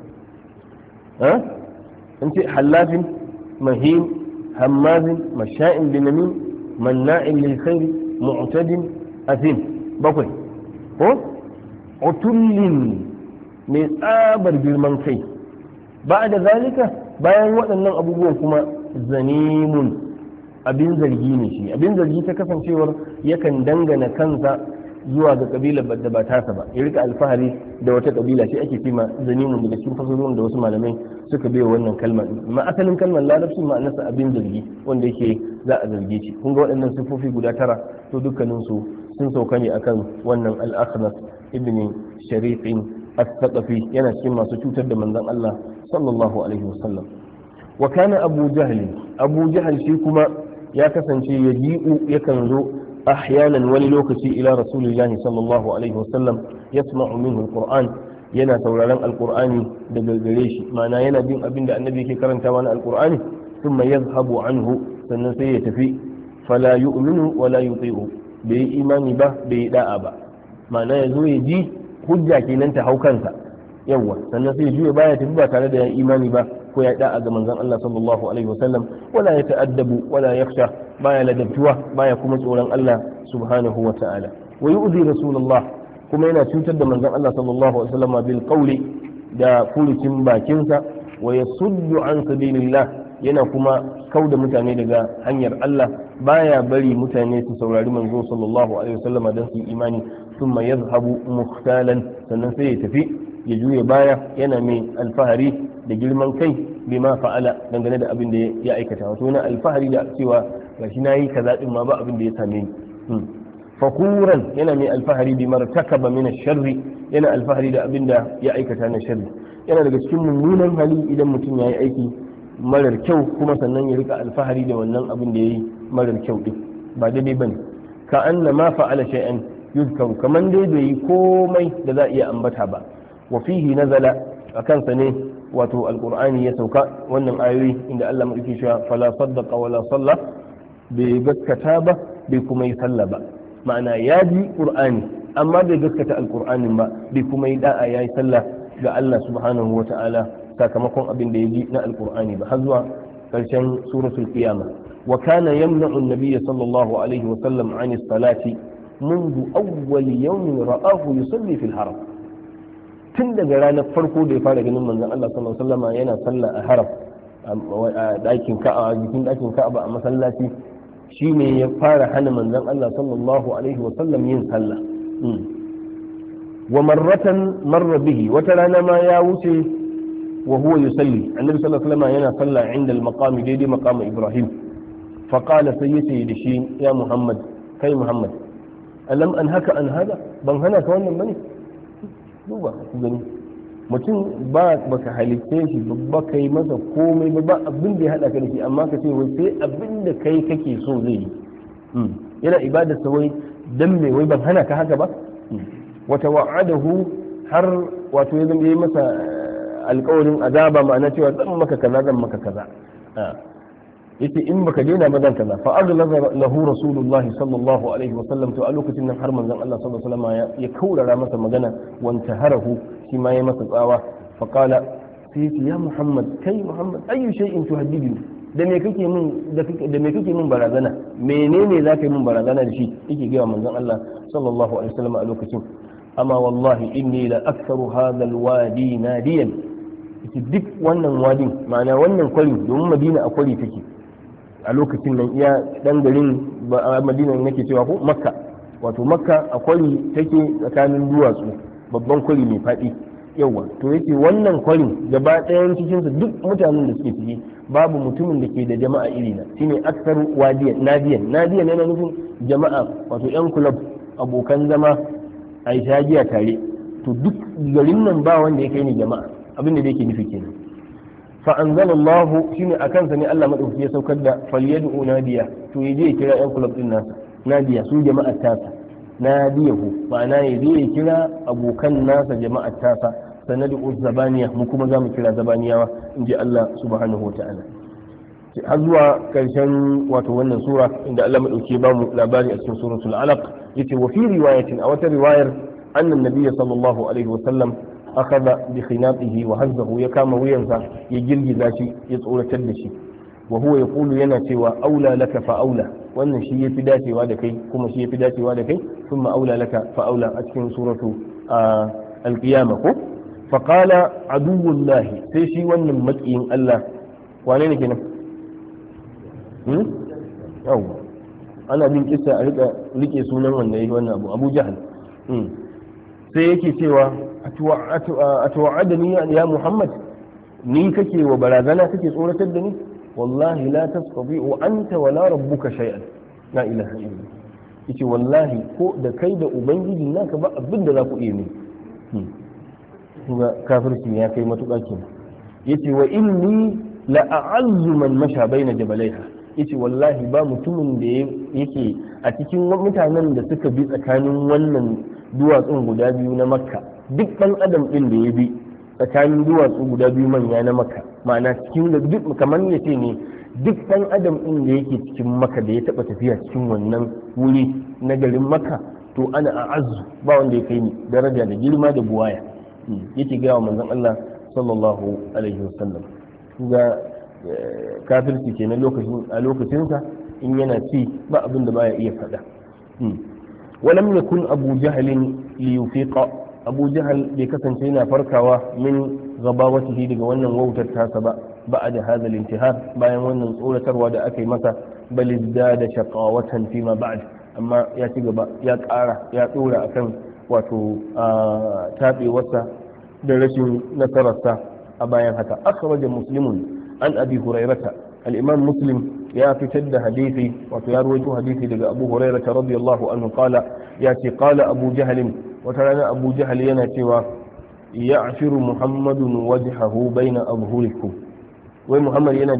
an ce hallafin mahin hammazin masha'in binamin manna'in lil khairi mu'tadin azim 7 ko utullin mai tsabar girman kai. ba da zalika bayan waɗannan abubuwan kuma zanimun abin zargi ne shi. abin zargi ta kasancewar yakan dangana kansa zuwa ga kabilar da ba tasa ba ya rika alfahari da wata kabila shi ake cima zanimun daga cikin fasahohin da wasu malamai suka bai wannan kalmar. ma asalin kalmar larabci ma'anarsa abin zargi wanda yake za a zarge shi. kun ga waɗannan sifofi guda 9 to dukkanin su sun sauka ne akan wannan al-akhnas ibn shariqin as-saqafi yana cikin masu cutar da manzon Allah sallallahu alaihi wasallam. wa kana abu jahl shi kuma ya kasance yaji'u yakan zo ahyanan wani lokaci ila rasulillahi sallallahu alaihi wasallam yasma'u minhu alquran yana sauraron alqur'ani daga gare shi ma'ana yana bin abin da annabi yake karantawa na alqur'ani thumma yadhhabu anhu sannan sai ya tafi fala yu'minu wala yuti'u bai imani ba bai da'a ba ma'ana ya zo ya ji hujja kenan ta hau kansa yawa sannan sai ya juya baya tafi ba tare da ya imani ba ko ya da'a ga manzon Allah sallallahu alaihi wasallam wala ya ta'addabu wala yakhsha baya ladabtuwa baya kuma tsoron Allah subhanahu wa ta'ala wa yu'zi rasulullah kuma yana cutar da manzon Allah sallallahu alaihi wasallam bil qawli da furucin bakinsa wa yasuddu an sabilillah yana kuma kauda mutane daga hanyar Allah baya bari mutane su saurari manzo sallallahu alaihi wasallam dan su imani thumma yadhhabu mukhtalan sannan sai ya tafi ya juya baya yana mai alfahari da girman kai bima fa'ala dangane da abin da ya aikata wato na alfahari da cewa gashi nayi kaza din ma ba abin da ya same ni fakuran yana mai alfahari bi martakaba min ash-sharri yana alfahari da abin da ya aikata na sharri yana daga cikin mummunan hali idan mutum yayi aiki marar kyau kuma sannan ya rika alfahari da wannan abin da yayi marar kyau din ba daidai bane ka anna ma fa'ala shay'an yuzkaru kaman dai bai yi komai da za a iya ambata ba wa fihi nazala akan sa ne wato alqur'ani ya sauka wannan ayoyi inda Allah madauki cewa fala saddaqa wala salla bai gaskata ba bai kuma yi sallah ba ma'ana ya ji qur'ani amma bai gaskata alqur'anin ba bai kuma yi da'a yayi sallah ga Allah subhanahu wa ta'ala sakamakon abin da ya ji na alqur'ani ba har zuwa karshen suratul qiyama wa kana yamna'u an-nabiy sallallahu alaihi wa sallam 'an as-salati منذ أول يوم رآه يصلي في الحرم tun daga ranar farko da ya fara ganin manzon Allah sallallahu alaihi wasallam yana sallah a haram a dakin Ka'aba jikin dakin Ka'aba a masallaci shine ya fara hana manzon Allah sallallahu alaihi wasallam yin sallah wa marratan marra bihi wata rana ma ya wuce wa huwa yusalli annabi sallallahu alaihi wasallam yana sallah inda al-maqam daidai maqam Ibrahim fa qala sayyidi da shi ya Muhammad kai Muhammad alam an haka an hada ban hana ka wannan bane duba ku gani mutum ba baka halitte shi ba kai masa komai ba abin da ya hada ka da shi amma ka ce wai sai abin da kai kake so zai yi yana ibada sa wai dan me wai ban hana ka haka ba wata wa'adahu har wato ya zama yi masa alƙawarin azaba ma'ana cewa zan maka kaza yace in baka daina ba zan kaza fa aghlaza lahu rasulullah sallallahu alaihi wa sallam to a lokacin nan har manzon Allah sallallahu alaihi wa sallam ya kaurara masa magana wanta harahu shi ma ya masa tsawa fa qala sai ya Muhammad kai Muhammad ayu shay'in tuhaddiduni da me kake min barazana menene zaka yi min barazana da shi yake ga manzon Allah sallallahu alaihi wa sallam a lokacin amma wallahi inni la aktharu hadha alwadi nadiyan duk wannan wadin ma'ana wannan kwari domin Madina a kwari take a lokacin nan iya dan garin Madina nake cewa ko Makka wato Makka a kwari take tsakanin duwatsu babban kwari mai fadi yawa to yake wannan kwarin gaba ɗayan cikin su duk mutanen da suke ciki babu mutumin da ke da jama'a iri na shine aksar wadiyan nadiyan yana nufin jama'a wato yan club abokan zama a shagiya tare to duk garin nan ba wanda ya kai ni jama'a abin da yake nufi kenan fa anzalallahu shine akan sa ne Allah madaukaki ya saukar da falyad'u nadiya to yaje ya kira yan club din nasa nadiya su jama'ar tasa nadiyahu ma'ana yaje ya kira abokan nasa jama'ar tasa sanadu zabaniya mu kuma zamu kira zabaniyawa inji Allah subhanahu wata'ala har zuwa karshen wato wannan sura inda Allah madauki ba mu labari a cikin suratul alaq yace wa fi riwayatin a wata riwayar anna nabiyyi sallallahu alaihi wasallam akhadha bi khinatihi wa hazzahu ya kama wuyansa ya girgiza shi ya tsoratar da shi wa huwa yaqulu yana cewa aula laka fa aula wannan shi yafi dacewa da kai kuma shi yafi dacewa da kai thumma aula laka fa aula a cikin suratu al-qiyamah ko fa qala aduwullahi sai shi wannan makiyin Allah wane ne kenan yau ana bin kissa a rike sunan wanda yayi wannan Abu Jahal sai yake cewa atuwa'adani ya Muhammad ni kake wa barazana kake tsoratar da ni wallahi la tastati'u anta wala rabbuka shay'an la ilaha illa yace wallahi ko da kai da ubangiji naka ba abin da za ku iya ne kuma kafirci ya kai matuƙa kenan yace wa inni la a'azzu man masha baina jabalaiha yace wallahi ba mutumin da yake a cikin mutanen da suka bi tsakanin wannan duwatsun guda biyu na makka duk ɗan adam ɗin da ya bi tsakanin duwatsu guda biyu manya na Makka, ma'ana cikin da duk kamar ya ce ne duk ɗan adam ɗin da yake cikin Makka da ya taɓa tafiya cikin wannan wuri na garin Makka, to ana a'azzu ba wanda ya kai ni daraja da girma da buwaya, yake gaya wa manzon Allah sallallahu alaihi wasallam. ga kafirci ke na a lokacinsa in yana ci ba abin da baya iya faɗa. walam yakun abu jahalin liyufiqa, abu jahal bai kasance yana farkawa min gabawatihi daga wannan wautar tasa ba ba'da hadha al-intihar, bayan wannan tsoratarwa da aka yi masa, bal da shaqawatan fima ba'd, amma ya ci gaba ya ƙara ya ɗora akan wato taɓewarsa da rashin nasararsa a bayan haka. akhraja muslimun an abi hurairata, al-imam muslim ya fitar da hadisi wato ya rawaito hadisi daga abu hurairata radiyallahu anhu qala, ya ce qala abu jahl, wata rana abu jahl yana cewa ya'firu muhammadun wajhahu baina adhhurikum, wai muhammad yana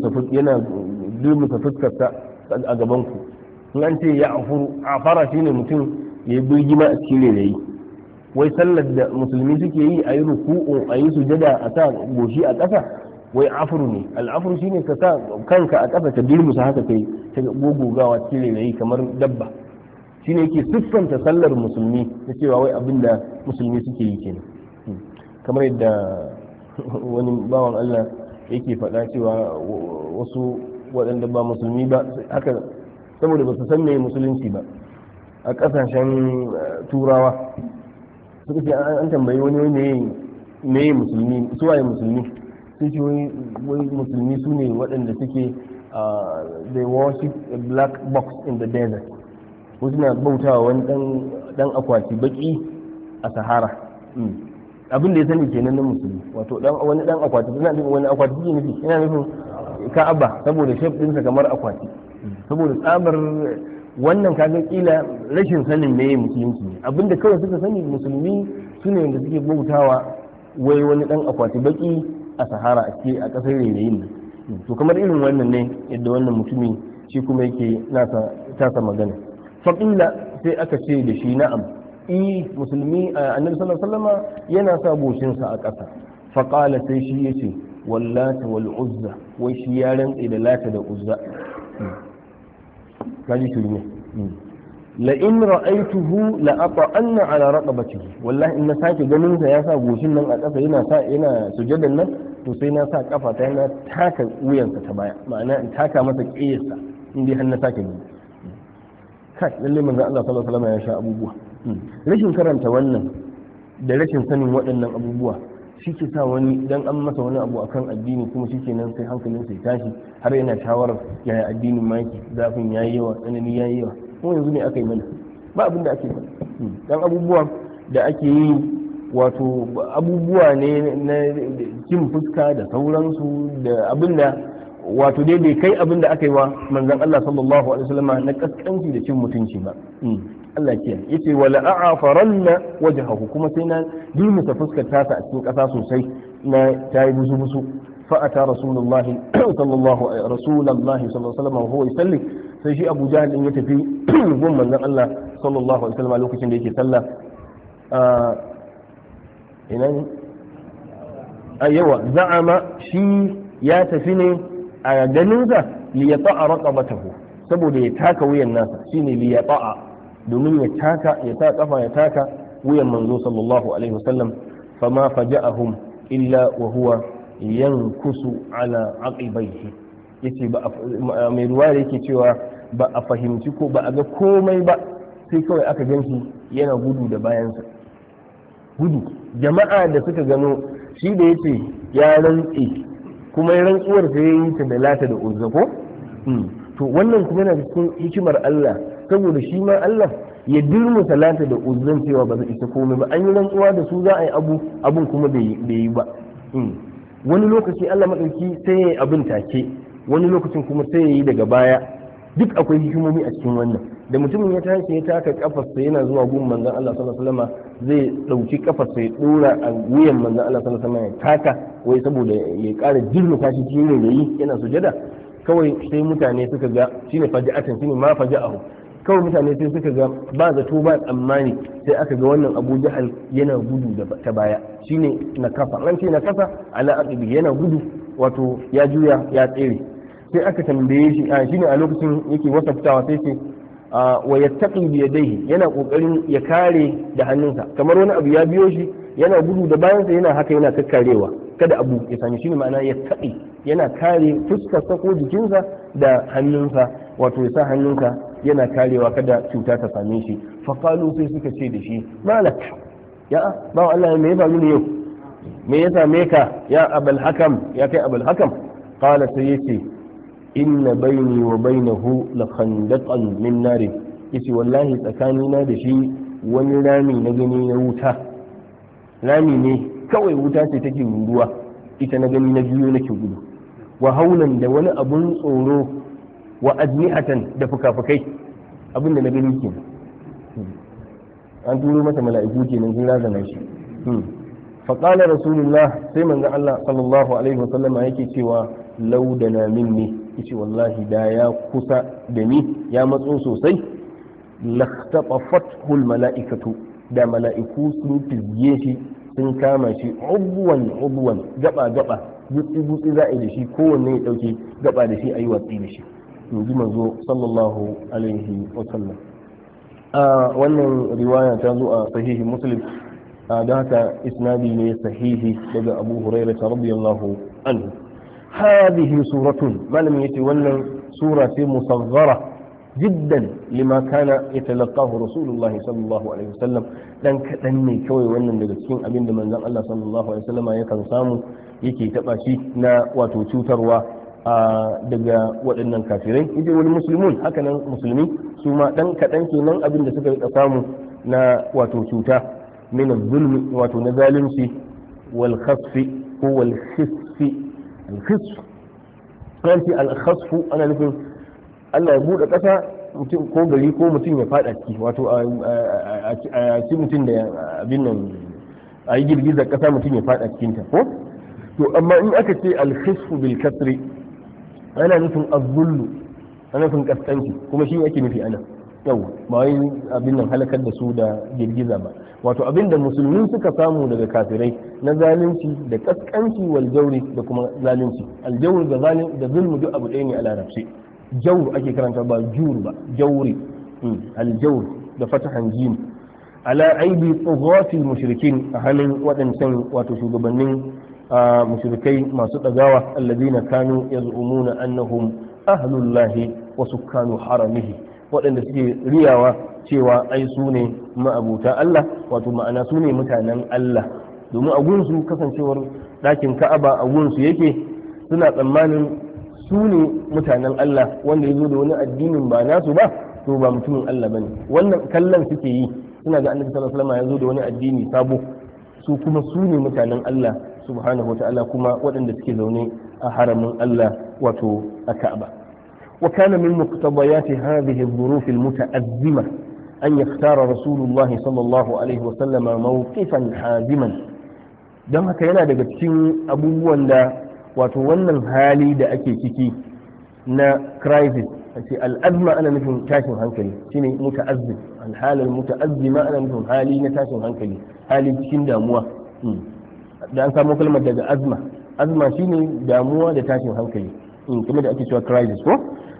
dilmusa fuskarsa a gaban ku. in an ce afara shine mutum ya yi birgima a cikin rairayi. wai sallar da musulmi suke yi a yi ruku'u a yi sujada a sa goshi a ƙasa, wai afuru ne. al'afuru shine ka sa kanka a ƙasa ka dirmusa haka kai ta gogogawa cikin rairayi kamar dabba. shine yake siffanta sallar musulmi da cewa wai abin da musulmi suke yi kenan. kamar yadda wani bawan Allah yake faɗa cewa wasu waɗanda ba musulmi ba haka, saboda ba su san meye musulunci ba, a ƙasashen turawa suka ce an tambayi wani meye musulmi, su waye musulmi, sun ce wai musulmi su ne waɗanda suke they worship a black box in the desert, wasu na bautawa wani dan akwati baki a sahara. abin da ya sani kenan na musulmi, wato wani dan akwati, suna nufin wani akwati suke nufi, yana nufin ka'aba saboda shef ɗinsa kamar akwati. saboda tsabar wannan kaga kila rashin sanin meye musulunci ne, abinda kawai suka sani musulmi su ne wanda suke bautawa wai wani dan akwati baki a sahara a ƙasar rairayin nan. to kamar irin wannan ne yadda wannan mutumi shi kuma yake tasa magana. faƙila sai aka ce da shi na'am, musulmi annabi sallallahu alaihi wasallama yana sa goshinsa a ƙasa. faƙala sai shi yace wallata wal uzza, wai shi ya rantse da lata da uzza. kaji shirme. la in ra'aituhu la ata'anna ala raqabatihi, wallahi in na sake ganin sa ya sa goshin nan a ƙasa yana sujadan nan, to sai na sa kafa ta yana taka wuyansa ta baya, ma'ana in taka masa ƙiyarsa in dai har na sake gani. kai lalle manzo Allah sallallahu alaihi wasallam ya sha abubuwa. rashin karanta wannan da rashin sanin waɗannan abubuwa shi ke sa wani idan an masa wani abu akan addini kuma shi kenan sai hankalinsa ya tashi har yana shawarar yaya addinin ma yake, zafin yayi yawa, tsanani yayi yawa. kuma yanzu ne aka yi mana ba abin da ake mana dan abubuwa da ake yi wato abubuwa ne na cin fuska da sauransu da abin da wato dai bai kai abin da aka yi wa manzon Allah sallallahu alaihi wasallam na kaskanci da cin mutunci ba. Allah ke yace wala a'afaranna wajhahu, kuma sai na dilmusa fuskar tasa a cikin ƙasa sosai na tayi busu busu. fa ata rasulullahi sallallahu alaihi wasallam wa huwa yusalli, sai shi Abu Jahl din ya tafi gun manzon Allah sallallahu alaihi wasallam lokacin da yake sallah. ina ne ayyawa za'ama, shi ya tafi ne a ganinsa liyata'a raqabatahu, saboda ya taka wuyan nasa, shine liyata'a, domin ya taka, ya sa kafa ya taka wuyan manzo sallallahu alaihi wasallam. fama faja'ahum illa wa huwa yankusu ala aqibaihi, yace ba mai ruwa yake cewa ba a fahimci ko ba a ga komai ba, sai kawai aka ganshi yana gudu da bayansa. gudu jama'a da suka gano shi da yace ya rantse, kuma rantsuwar sai yi ta da lata da uzza ko to wannan kuma yana cikin hikimar Allah, saboda shi ma Allah ya dirmusa lata da uzzan cewa ba zai isa komai ba. an yi rantsuwa da su za a yi abun kuma bai yi ba. wani lokaci Allah madauki sai ya yi abin take, wani lokacin kuma sai ya yi daga baya. duk akwai hikimomi a cikin wannan. da mutumin ya tashi ya taka kafarsa yana zuwa gun manzon Allah sallallahu alaihi wasallam, zai dauki kafarsa ya dora a wuyan manzon Allah sallallahu alaihi wasallam ya taka, wai saboda ya ƙara jirnuka shi cikin yayi yana sujada. kawai sai mutane suka ga shine faja'atan, shine ma faja'ahu, kawai mutane sai suka ga ba zato ba tsammani sai aka ga wannan Abu Jahal yana gudu da ta baya shine nakafa an ce nakafa ala aqibi yana gudu wato ya juya ya tsere sai aka tambaye shi shine a lokacin yake wasaftawa sai ce wa yattaqi bi yadayhi yana kokarin ya kare da hannunsa kamar wani abu ya biyo shi yana gudu da bayansa yana haka yana kakkarewa kada abu ya sami shi ne ma'ana yattaqi yana kare fuskarsa ko jikinsa da hannunsa wato ya sa hannunka yana karewa kada cuta ta same shi faqalu sai suka ce da shi malak ya ba Allah me ya faru ne yau me ya same ka ya abul hakam ya kai abul hakam qala sai yace inna baini wa bainahu la khandaqan min nar yace wallahi tsakanina da shi wani rami na gani na wuta rami ne kawai wuta ce take ruwa ita na gani na juyo nake gudu wa haulan da wani abun tsoro wa ajnihatan da fukafukai abin da na gani kenan an turo masa mala'iku kenan sun razana shi faqala rasulullah sai manzon Allah sallallahu alaihi wasallam yake cewa laudana minni yace wallahi da ya kusa da ni ya matso sosai lakhtafathu almala'ikatu da mala'iku sun fizge shi sun kama shi ubwan gaba butsi za a yi da shi kowanne ya dauke gaba da shi a yi watsi da shi in ji manzo sallallahu alaihi wasallam wannan riwaya ta zo a sahihi muslim don haka isnadi ne sahihi daga abu hurairah radiyallahu anhu hadhihi suratun malamin yace wannan sura ce musaghara jiddan lima kana yatalaqahu rasulullahi sallallahu alaihi wasallam dan kadan ne kawai wannan daga cikin abin da manzon Allah sallallahu alaihi wasallam yakan samu yake taba shi na wato cutarwa daga waɗannan kafirai yace wani musulmun haka nan musulmi su ma dan kadan kenan abin da suka rika samu na wato cuta min zulmi wato na zalunci wal khasfi ko wal khisfi al khisf al khasfu ana nufin Allah ya buɗe ƙasa mutum ko gari ko mutum ya faɗa ciki wato a ci mutum da abin nan a yi girgizar ƙasa mutum ya faɗa cikinta ko to amma in aka ce alhisfu bil kasri ana nufin azzullu ana nufin kaskanci kuma shi ake nufi ana yau ba wai abin nan halakar da su da girgiza ba wato abin da musulmi suka samu daga kafirai na zalunci da kaskanci wal jauri da kuma zalunci aljawr da zulmu duk abu ɗaya ne a larabci jawr ake karanta ba jur ba jawri aljawr da fatahan jim ala aibi tughatil mushrikin a halin waɗancan wato shugabannin mushrikai masu ɗagawa alladhina kanu yaz'umuna annahum ahlullahi wa sukkanu haramihi waɗanda suke riyawa cewa ai su ne ma'abuta Allah wato ma'ana su ne mutanen Allah domin a gunsu kasancewar ɗakin Ka'aba a gunsu yake suna tsammanin su ne mutanen Allah wanda ya zo da wani addinin ba nasu ba to ba mutumin Allah bane wannan kallon suke yi suna ga annabi sallallahu alaihi wasallam ya zo da wani addini sabo su kuma su ne mutanen Allah subhanahu wataala kuma waɗanda suke zaune a haramin Allah wato a Ka'aba wa kana min muqtadayati hadhihi adh-dhuruf al-muta'azzima an yaftara rasulullah sallallahu alaihi wasallam mawqifan haziman dan haka yana daga cikin abubuwan da wato wannan hali da ake ciki na crisis ce al'azma ana nufin tashin hankali shine muta'azzim alhalal muta'azzima ana nufin hali na tashin hankali hali cikin damuwa da an samu kalmar daga azma shine damuwa da tashin hankali kuma da ake cewa crisis ko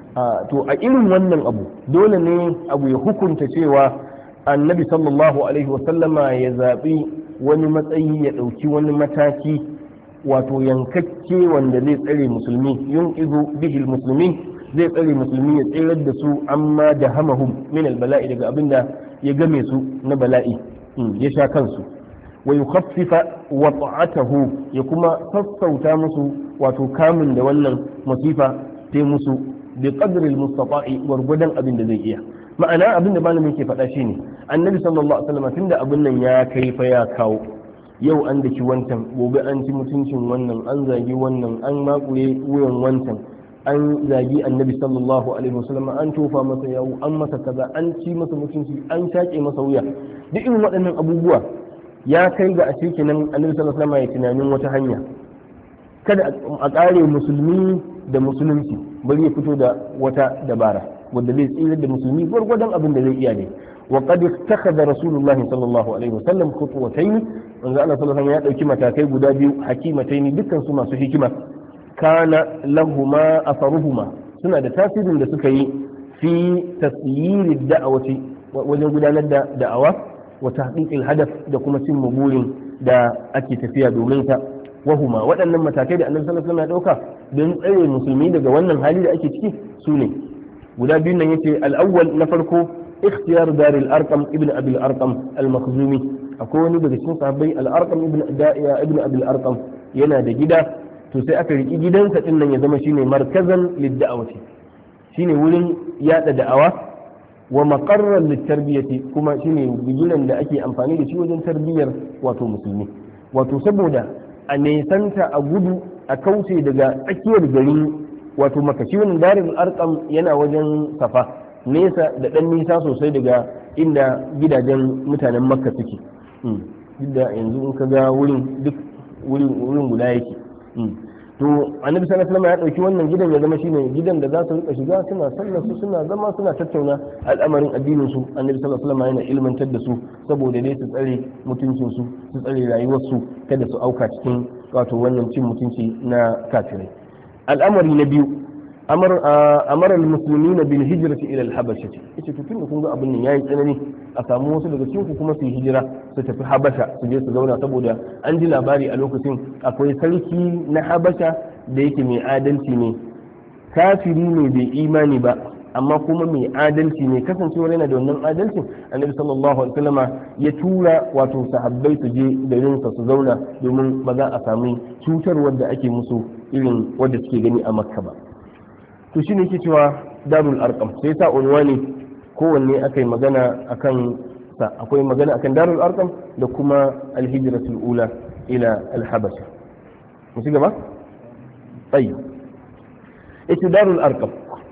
to a irin wannan abu dole ne abu ya hukunta cewa annabi sallallahu alaihi wa sallama ya zaɓi wani matsayi ya ɗauki wani mataki wato yankakke wanda zai tsare musulmi izu bihil musulmi zai tsare musulmi ya tsirar da su amma da hamahum min albala'i daga abinda ya game su na bala'i ya sha kansu wa yukhaffifa wata'atahu ya kuma sassauta musu wato kamun da wannan masifa ta musu bi qadri almustata'i gwargwadon abin da zai iya ma'ana abin da malamin ke faɗa shine annabi sallallahu alaihi wasallam tunda abin nan ya kai fa ya kawo yau an daki wancan gobe an ci mutuncin wannan an zagi wannan an makure wuyan wancan an zagi annabi sallallahu alaihi wasallam an tofa masa yawo an masa kaza an ci masa mutunci an shaƙe masa wuya duk irin waɗannan abubuwa ya kai ga a cikin nan annabi sallallahu alaihi wasallam ya tunanin wata hanya kada a ƙare musulmi da musulunci bari ya fito da wata dabara wanda zai tsira da musulmi gwargwadon abin da zai iya ne wa qad ittakhadha rasulullahi sallallahu alaihi wasallam khutwatayn wanda Allah sallallahu alaihi ya dauki matakai guda biyu hakimataini dukkan su masu hikima kana lahuma atharuhuma suna da tasirin da suka yi fi tasyiri da'awati wajen gudanar da da'awa wa tahqiqil hadaf da kuma cin burin da ake tafiya domin ta wahuma waɗannan matakai da annabi sallallahu alaihi wasallam ya dauka don tsare musulmi daga wannan hali da ake ciki su ne guda biyun nan yace al-awwal na farko ikhtiyar dar al-arqam ibn abi al-arqam al-makhzumi akwai wani daga cikin sahabbai al-arqam ibn da'iya ibn abi al-arqam yana da gida to sai aka riki gidansa din nan ya zama shine markazan lid-da'awati shine wurin yada da'awa wa maqarran lit-tarbiyati kuma shine bigiran da ake amfani da shi wajen tarbiyyar wato musulmi wato saboda a nesanta a gudu a kauce daga tsakiyar garin wato maka shi wannan darul arqam yana wajen safa nesa da dan nisa sosai daga inda gidajen mutanen makka suke da yanzu in ka ga wurin duk wurin guda yake to annabi sallallahu alaihi wasallam ya dauki wannan gidan ya zama shine gidan da za su rika shiga suna sallar su suna zama suna tattauna al'amarin addinin su annabi sallallahu alaihi wasallam yana ilmantar da su saboda dai su tsare mutuncin su su tsare rayuwar su kada su auka cikin wato wannan cin mutunci na kafirai al'amari na biyu amara al-muslimina bil hijrati ila al-habasha yace to tunda kun ga abin nan yayi tsanani a samu wasu daga cikin ku kuma su yi hijira su tafi habasha su je su zauna saboda an ji labari a lokacin akwai sarki na habasha da yake mai adalci ne kafiri ne bai imani ba amma kuma mai adalci ne kasancewar yana da wannan adalcin annabi sallallahu alaihi wasallama ya tura wato sahabbai su je garin sa su zauna domin ba za a sami cutarwar da ake musu irin wanda suke gani a makka ba to shine yake cewa darul arqam sai sa unwani kowanne akai magana akan sa akwai magana akan darul arqam da kuma alhijratul ula ila alhabasha mu ci gaba tayyib ita darul arqam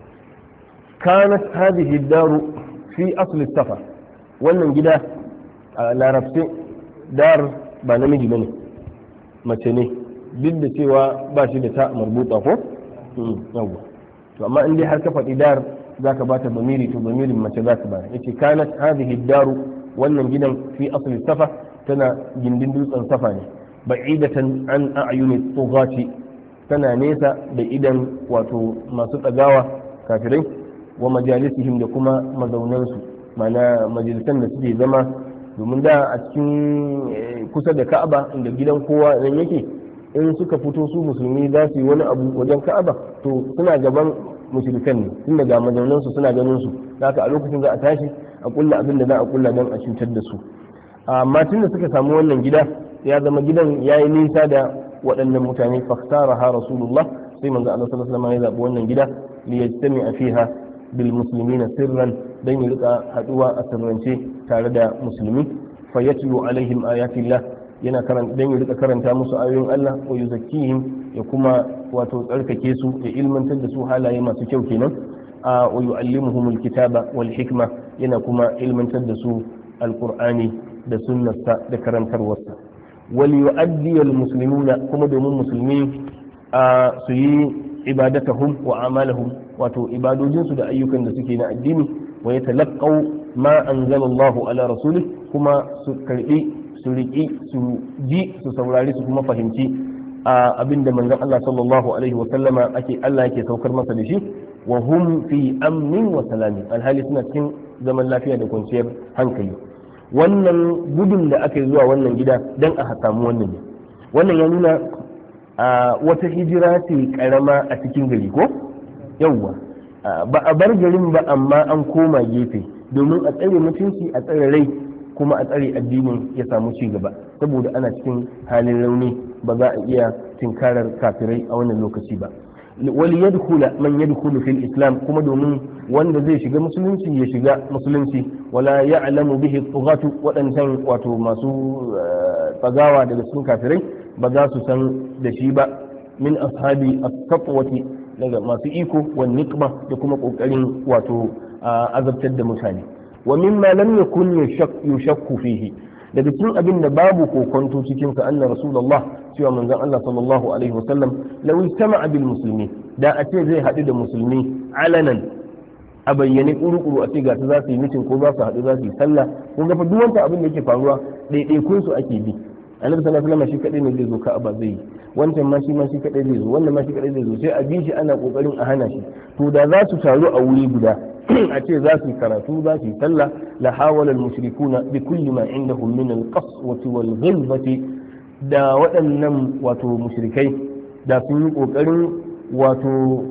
كانت هذه الدار في أصل السفر wannan gida a larabci dar ba namiji bane mace ne duk da cewa ba shi da ta marbuta ko yawa to amma in dai har ka faɗi dar zaka bata bamiri to bamirin mace zaka ba yace kanat hadhihi daru wannan gidan fi asli safa tana gindin dutsen safa ne ba'idatan an a'yuni tughati tana nesa da idan wato masu tsagawa kafirai wa majalisihim da kuma mazaunansu mana majalisan da suke zama domin da a cikin kusa da ka'aba inda gidan kowa nan yake in suka fito su musulmi za su yi wani abu wajen ka'aba to suna gaban mushrikan ne tun daga mazaunansu suna ganin su haka a lokacin za a tashi a kulla abin da za a kulla don a cutar da su amma tun da suka samu wannan gida ya zama gidan ya yi nisa da waɗannan mutane faktara ha rasulullah sai manzo Allah sallallahu alaihi wasallam ya zabi wannan gida li yajtami'a fiha bil muslimina sirran dan ya rika haduwa a sirrance tare da musulmi fa yatlu alaihim ayatillah yana karanta dan ya rika karanta musu ayoyin Allah wa yuzakkihim ya kuma wato tsarkake su ya ilmantar da su halaye masu kyau kenan wa yu'allimuhumul kitaba wal hikma yana kuma ilmantar da su alqur'ani da sunnarsa da karantarwarsa wal yu'addi al muslimuna kuma domin musulmi su yi ibadatahum wa amalahum wato ibadojinsu da ayyukan da suke na addini wa yatalaqaw ma anzalallahu ala rasulih kuma su karbi su riƙi su ji su saurari su kuma fahimci abinda manzon Allah sallallahu alaihi wa sallama Allah yake saukar masa da shi wa hum fi amnin wa salami alhali suna cikin zaman lafiya da kwanciyar hankali wannan gudun da aka yi zuwa wannan gida dan a samu wannan ne wannan ya nuna wata hijira ce karama a cikin gari ko yawwa ba a bar garin ba amma an koma gefe domin a tsare mutunci a tsare rai kuma a tsare addinin ya samu ci gaba saboda ana cikin halin rauni ba za a iya tinkarar kafirai a wannan lokaci ba wali yadkhula man yadkhulu fil islam kuma domin wanda zai shiga musulunci ya shiga musulunci wala ya'lamu bihi tughatu wadannan wato masu tsagawa daga cikin kafirai ba za su san da shi ba min ashabi as-safwati daga masu iko wa niqma da kuma kokarin wato azabtar da mutane wa mimma lam yakun yushakku fihi daga cikin abin da babu kokonto cikin sa anna rasulullah cewa manzon Allah sallallahu alaihi wasallam law istama'a bil muslimin da a ce zai haɗu da musulmi alanan a bayyane kuru-kuru a ce ga su za su yi mitin ko za su haɗu za su yi sallah kun ga fa duk wanda abin da yake faruwa ɗaiɗaikun su ake bi annabi sallallahu alaihi wasallam shi kadai ne zai zo ka'aba zai yi wancan ma shi kadai zai zo wannan ma shi kadai zai zo sai a bi shi ana kokarin a hana shi to da za su taru a wuri guda a ce za su yi karatu za su yi sallah la hawala al-mushrikuna bi kulli ma indahum min al-qaswati wal ghilzati da waɗannan wato mushrikai da sun yi kokarin wato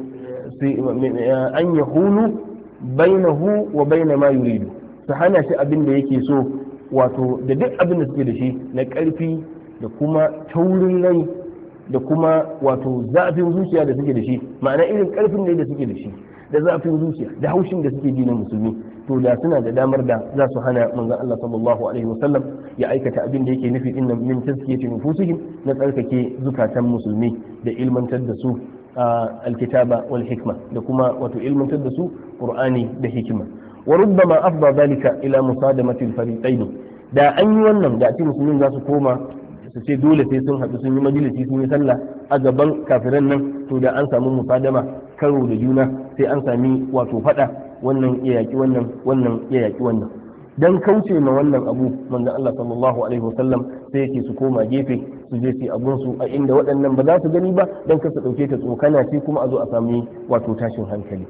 an yahulu bainahu wa baina ma yuridu su hana shi abin da yake so wato da duk abin da suke da shi na ƙarfi da kuma taurin rai da kuma wato zafin zuciya da suke da shi ma'ana irin ƙarfin ne da suke da shi da zafin zuciya da haushin da suke ji na musulmi to da suna da damar da za su hana manzon Allah sallallahu alaihi wasallam ya aikata abin da yake nufi din min tazkiyati nufusihim na tsarkake zukatan musulmi da ilmantar da su alkitaba wal hikma da kuma wato ilmantar da su qur'ani da hikima wa rubbama afda zalika ila musadamati al-fariqayn da an yi wannan da ake musulmin za su koma su ce dole sai sun haɗu sun yi majalisi sun yi sallah a gaban kafiran nan to da an samu musadama karo da juna sai an sami wato fada wannan ya yaki wannan ya yaki wannan dan kauce ma wannan abu manzon Allah sallallahu alaihi wasallam sai yake su koma gefe su je su abun su a inda waɗannan ba za su gani ba dan ka su dauke ta tsokana ce kuma a zo a sami wato tashin hankali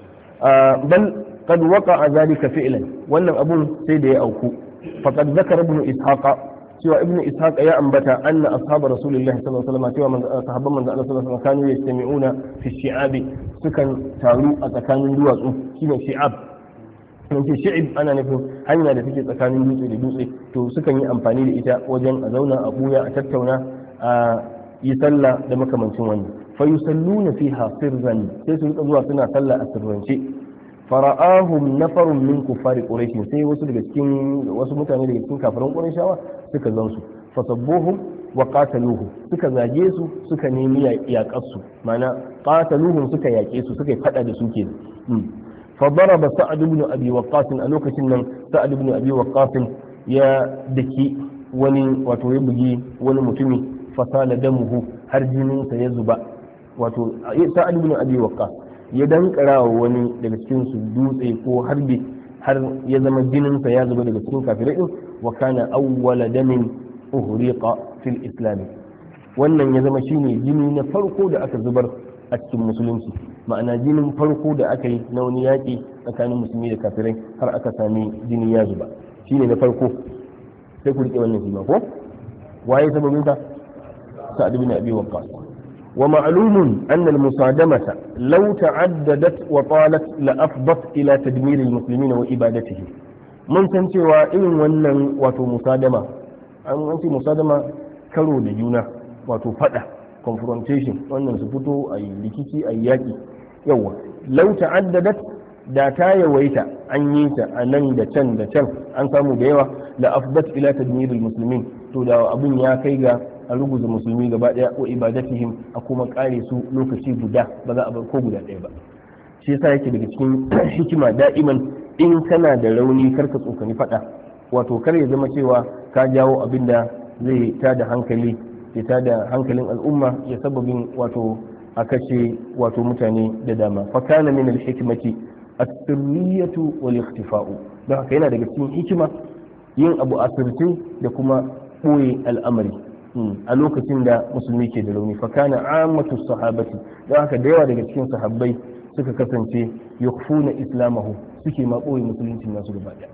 bal qad waqa'a zalika fi'lan wannan abun sai da ya auku faqad zakara ibn ishaqa cewa ibn ishaqa ya ambata anna ashabar rasulullahi sallallahu alaihi wasallam cewa sahabban manzo Allah sallallahu alaihi wasallam kanu yastami'una fi shi'abi sukan taru a tsakanin duwatsu shine shi'ab ce shi'ib ana nufin hanya da take tsakanin dutse da dutse to sukan yi amfani da ita wajen a zauna a buya a tattauna a yi sallah da makamancin wannan fa yusalluna fiha sirran sai su rika zuwa suna sallah a sirrance fara'ahum nafarun min kuffari quraish sai wasu mutane daga cikin kafiran qurayshawa suka zansu fasabbuhum wa qataluhu suka zage su suka nemi yaƙarsu mana qataluhum suka yaƙe su suka yi fada da su kenan fa daraba sa'd ibn abi waqqas a lokacin nan sa'd ibn abi waqqas ya daki wani wato ya bugi wani mutumi fasala damuhu har jininsa ya zuba wato sa'd ibn abi waqqas ya dankara wa wani daga cikin su dutse ko harbi har ya zama jininsa ya zuba daga cikin kafirai din wa kana awwala damin uhriqa fil islam wannan ya zama shine jini na farko da aka zubar a cikin musulunci ma'ana jinin farko da aka yi na wani yaƙi tsakanin musulmi da kafirai har aka sami jini ya zuba shine na farko sai ku rike wannan shi ma ko waye sababin sa sa'ad bin abi waqqas ومعلوم أن المصادمة لو تعددت وطالت لأفضت إلى تدمير المسلمين وإبادتهم من سنتوا إن ونن واتو مصادمة أنت مصادمة كرو لجونا واتو فتح confrontation wannan su fito a yi rikici a yaƙi yawa lau ta'addadat da ta yawaita an yi ta a nan da can an samu da yawa la afdat ila tadmiril muslimin to da abun ya kai ga a ruguza musulmi gaba daya wa ibadatihim a kuma kare su lokaci guda ba za a bar ko guda daya ba shi yasa yake daga cikin hikima da'iman in kana da rauni karka tsokani fada wato kar ya zama cewa ka jawo abin da zai tada hankali ya tada hankalin al'umma ya sababin wato a kashe wato mutane da dama fa kana min al-hikmati as-sirriyatu wal ikhtifa'u don haka yana daga cikin hikima yin abu asirce da kuma boye al'amari a lokacin da musulmi ke da rauni fa kana ammatu sahabati don haka da yawa daga cikin sahabbai suka kasance yukhfuna islamahu suke ma boye musulunci nasu gaba daya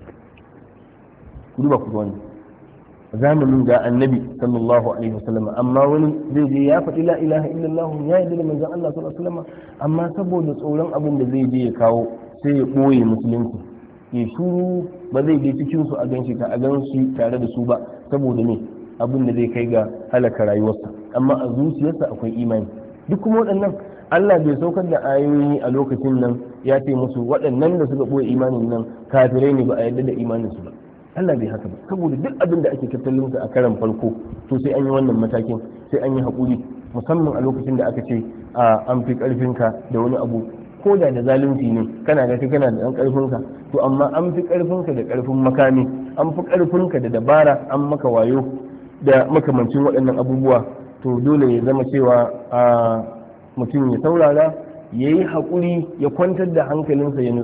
ku duba ku wani zamanin ga annabi sallallahu alaihi wasallam amma wani zai je ya faɗi la ilaha illallah ya yi da manzon Allah sallallahu alaihi wasallam amma saboda tsoron abin da zai je ya kawo sai ya boye musulunci ya shuru ba zai je cikin su a ganshi a ganshi tare da su ba saboda ne abin da zai kai ga halaka rayuwarsa amma a zuciyarsa akwai imani duk kuma waɗannan Allah bai saukar da ayoyi a lokacin nan ya ce musu waɗannan da suka ɓoye imanin nan kafirai ne ba a yarda da imanin su ba Allah bai haka ba saboda duk abin da ake tattalin a karan farko to sai an yi wannan matakin sai an yi haƙuri musamman a lokacin da aka ce an fi ƙarfinka da wani abu ko da da zalunci ne kana ga kana da ɗan ƙarfinka to amma an fi ƙarfinka da ƙarfin makami an fi ƙarfinka da dabara an maka wayo da makamancin waɗannan abubuwa to dole ya zama cewa mutum ya saurara ya yi haƙuri ya kwantar da hankalinsa ya nutsu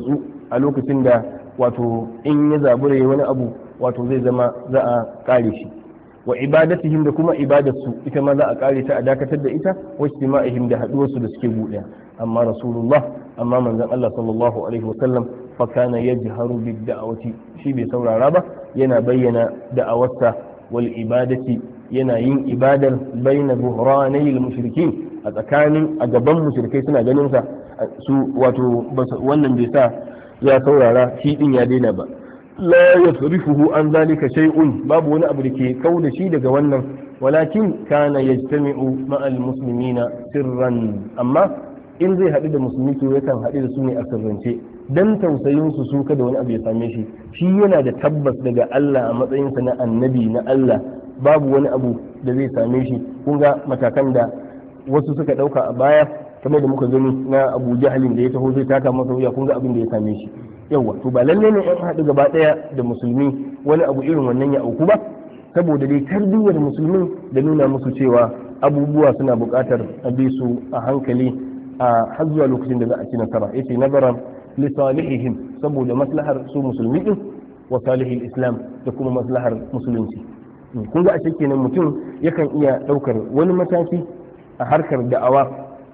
a lokacin da wato in ya zabure wani abu wato zai zama za a kare shi, wa ibadatihim da kuma ibadarsu ita ma za a kare ta a dakatar da ita, wa istima'ihim da haduwarsu da suke buɗe. amma rasulullah amma manzon Allah sallallahu alaihi wasallam fa kana yajharu bid da'wati, shi bai saurara ba, yana bayyana da'awarsa wal ibadati, yana yin ibadar baina buhranayil mushrikin, a tsakanin a gaban mushrikai suna ganin sa su wato wannan bai sa ya saurara shi din ya daina ba. la yasrifuhu an zalika shay'un, babu wani abu da ke kauda shi daga wannan, walakin kana yajtami'u ma'al muslimina sirran, amma in zai haɗu da musulmi to yakan haɗu da su ne a sirrance dan tausayin su kada wani abu ya same shi. Shi yana da tabbas daga Allah a matsayinsa na annabi na Allah, babu wani abu da zai same shi. kun ga matakan da wasu suka ɗauka a baya, kamar da muka gani na Abu Jahlin da ya taho zai taka masa wuya, kun ga abin da ya same shi. yawa to ba lalle ne in haɗu gaba ɗaya da musulmi wani abu irin wannan ya auku ba, saboda dai tarbiyyar musulmin da nuna musu cewa abubuwa suna buƙatar a bi su a hankali a har zuwa lokacin da za a ci nasara. yace nazaran li salihihim, saboda maslahar su musulmi din, wa salihil islam da kuma maslahar musulunci. kun ga a kenan mutum yakan iya ɗaukar wani mataki a harkar da'awa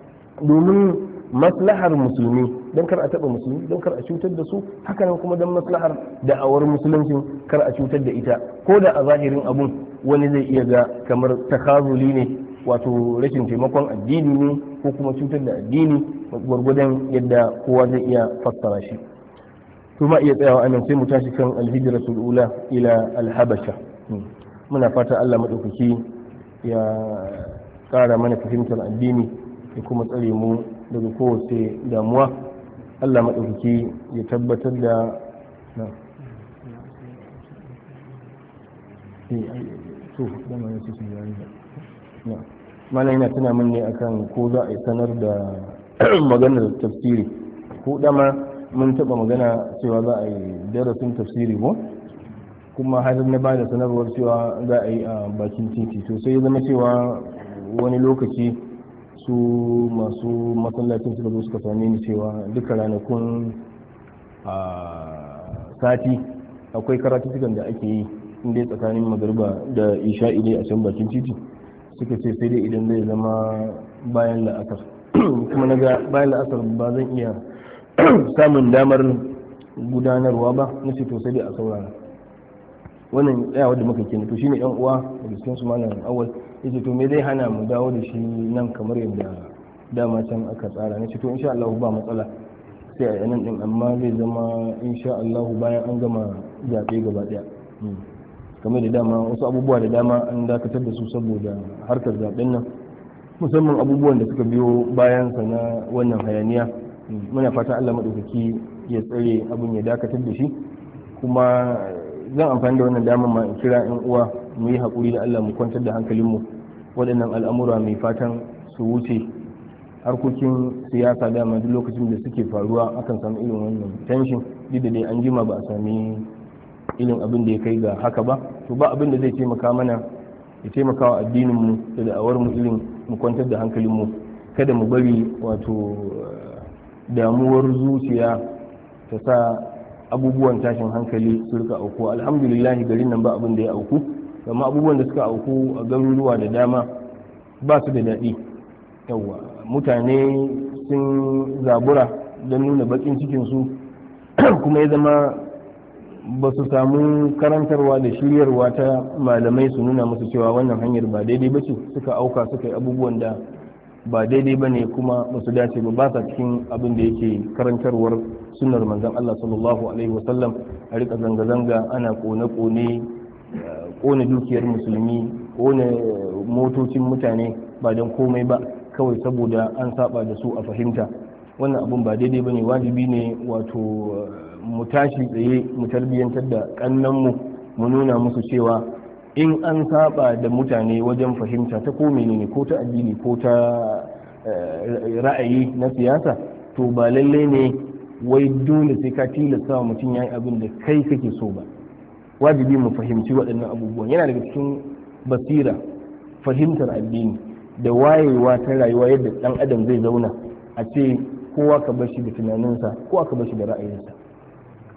domin maslahar musulmi, don kar a taɓa musulmi, don kar a cutar da su, hakanan kuma don maslahar da'awar musulunci kar a cutar da ita. ko da a zahirin abun wani zai iya ga kamar takazuli ne, wato rashin taimakon addini ne, ko kuma cutar da addini, gwargwadon yadda kowa zai iya fassara shi. to ma iya tsayawa anan sai mu tashi kan alhijratul ula ila alhabasha. muna fata Allah madaukaki ya ƙara mana fahimtar addini da kuma tsare mu daga kowace damuwa. Allah maɗaukaki ya tabbatar da mana yana tuna min ne akan ko za a yi sanar da maganar tafsiri, ko dama mun taɓa magana cewa za a yi darasin tafsiri ko kuma har na ba da sanarwar cewa za a yi a bakin titi. to sai ya zama cewa wani lokaci su masu masallacin suka zo suka same ni cewa duka ranakun a sati akwai karatutukan da ake yi inda tsakanin magariba da isha'i ne a can bakin titi. suka ce sai dai idan zai zama bayan la'asar kuma na ga bayan la'asar ba zan iya samun damar gudanarwa ba, na ce to sai dai a saurara. wannan tsayawar da muka kenan to shine yan uwa da cikin su malam awal yace to me zai hana mu dawo da shi nan kamar yadda dama can aka tsara. na ce to insha Allah ba matsala sai a nan din, amma zai zama insha Allah bayan an gama zabe gaba daya. kamar da dama wasu abubuwa da dama an dakatar da su saboda harkar zaben nan, musamman abubuwan da suka biyo bayan sa na wannan hayaniya. muna fata Allah madaukaki ya tsare abin ya dakatar da shi. kuma zan amfani da wannan damar ma in kira yan uwa mu yi haƙuri da Allah, mu kwantar da hankalinmu. waɗannan al'amura mai fatan su wuce. harkokin siyasa dama duk lokacin da suke faruwa akan samu irin wannan tension, duk da dai an jima ba a sami irin abin da ya kai ga haka ba. to ba abin da zai taimaka mana ya taimaka wa addininmu da da'awarmu irin mu kwantar da hankalinmu, kada mu bari wato damuwar zuciya ta sa abubuwan tashin hankali su rika auku. alhamdulillah garin nan ba abin da ya auku, amma abubuwan da suka auku a garuruwa da dama ba su da daɗi. yawa mutane sun zabura don nuna bakin cikinsu kuma ya zama ba su samu karantarwa da shiryarwa ta malamai su nuna musu cewa wannan hanyar ba daidai ba ce, suka auka suka yi abubuwan da ba daidai ba ne kuma ba su dace ba sa cikin abin da yake karantarwar sunnar manzon Allah sallallahu alaihi wasallam. a rika zanga-zanga ana kone-kone, kone dukiyar musulmi, kone motocin mutane ba don komai ba, kawai saboda an saba da su a fahimta. wannan abun ba daidai ba ne. wajibi ne wato mu tashi tsaye mu tarbiyyantar da kannanmu, mu nuna musu cewa in an saba da mutane wajen fahimta ta ko menene, ko ta addini ko ta ra'ayi na siyasa, to ba lalle ne wai dole sai ka tilasta wa mutum yayi abin da kai kake so ba. wajibi mu fahimci waɗannan abubuwan. yana daga cikin basira fahimtar addini da wayewa ta rayuwa yadda ɗan adam zai zauna a ce kowa ka bar shi da tunaninsa, kowa ka bar shi da ra'ayinsa.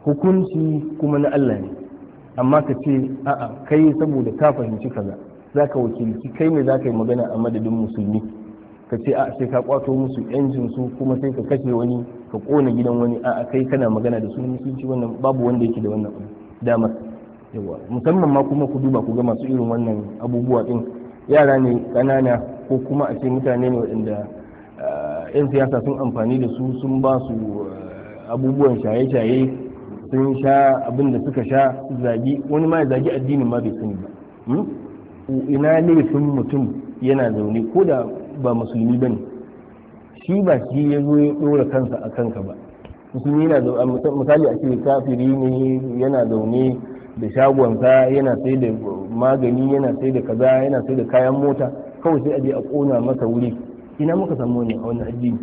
hukunci kuma na Allah ne, amma ka ce a'a kai saboda ka fahimci kaza za ka wakilci kai ne za ka yi magana a madadin musulmi, ka ce a sai ka kwato musu yancin su kuma sai ka kashe wani ka kona gidan wani, a kai kana magana da sunan musulunci. Wannan babu wanda yake da wannan damar. Yawa musamman ma kuma ku duba ku ga masu irin wannan abubuwa din yara ne kanana ko kuma a ce mutane ne waɗanda yan siyasa sun amfani da su sun ba su abubuwan shaye-shaye, sun sha abin da suka sha, zagi wani ma ya zagi addinin ma bai sani ba. Ina laifin mutum yana zaune ko da ba musulmi ba ne, shi ba shi ya zo ya ɗora kansa a kanka ba. Musulmi yana zaune, misali a ce kafiri ne yana zaune da shagonsa yana sai da magani, yana sai da kaza, yana sai da kayan mota, kawai sai a je a ƙona masa wuri. Ina muka samu wannan a wannan addini?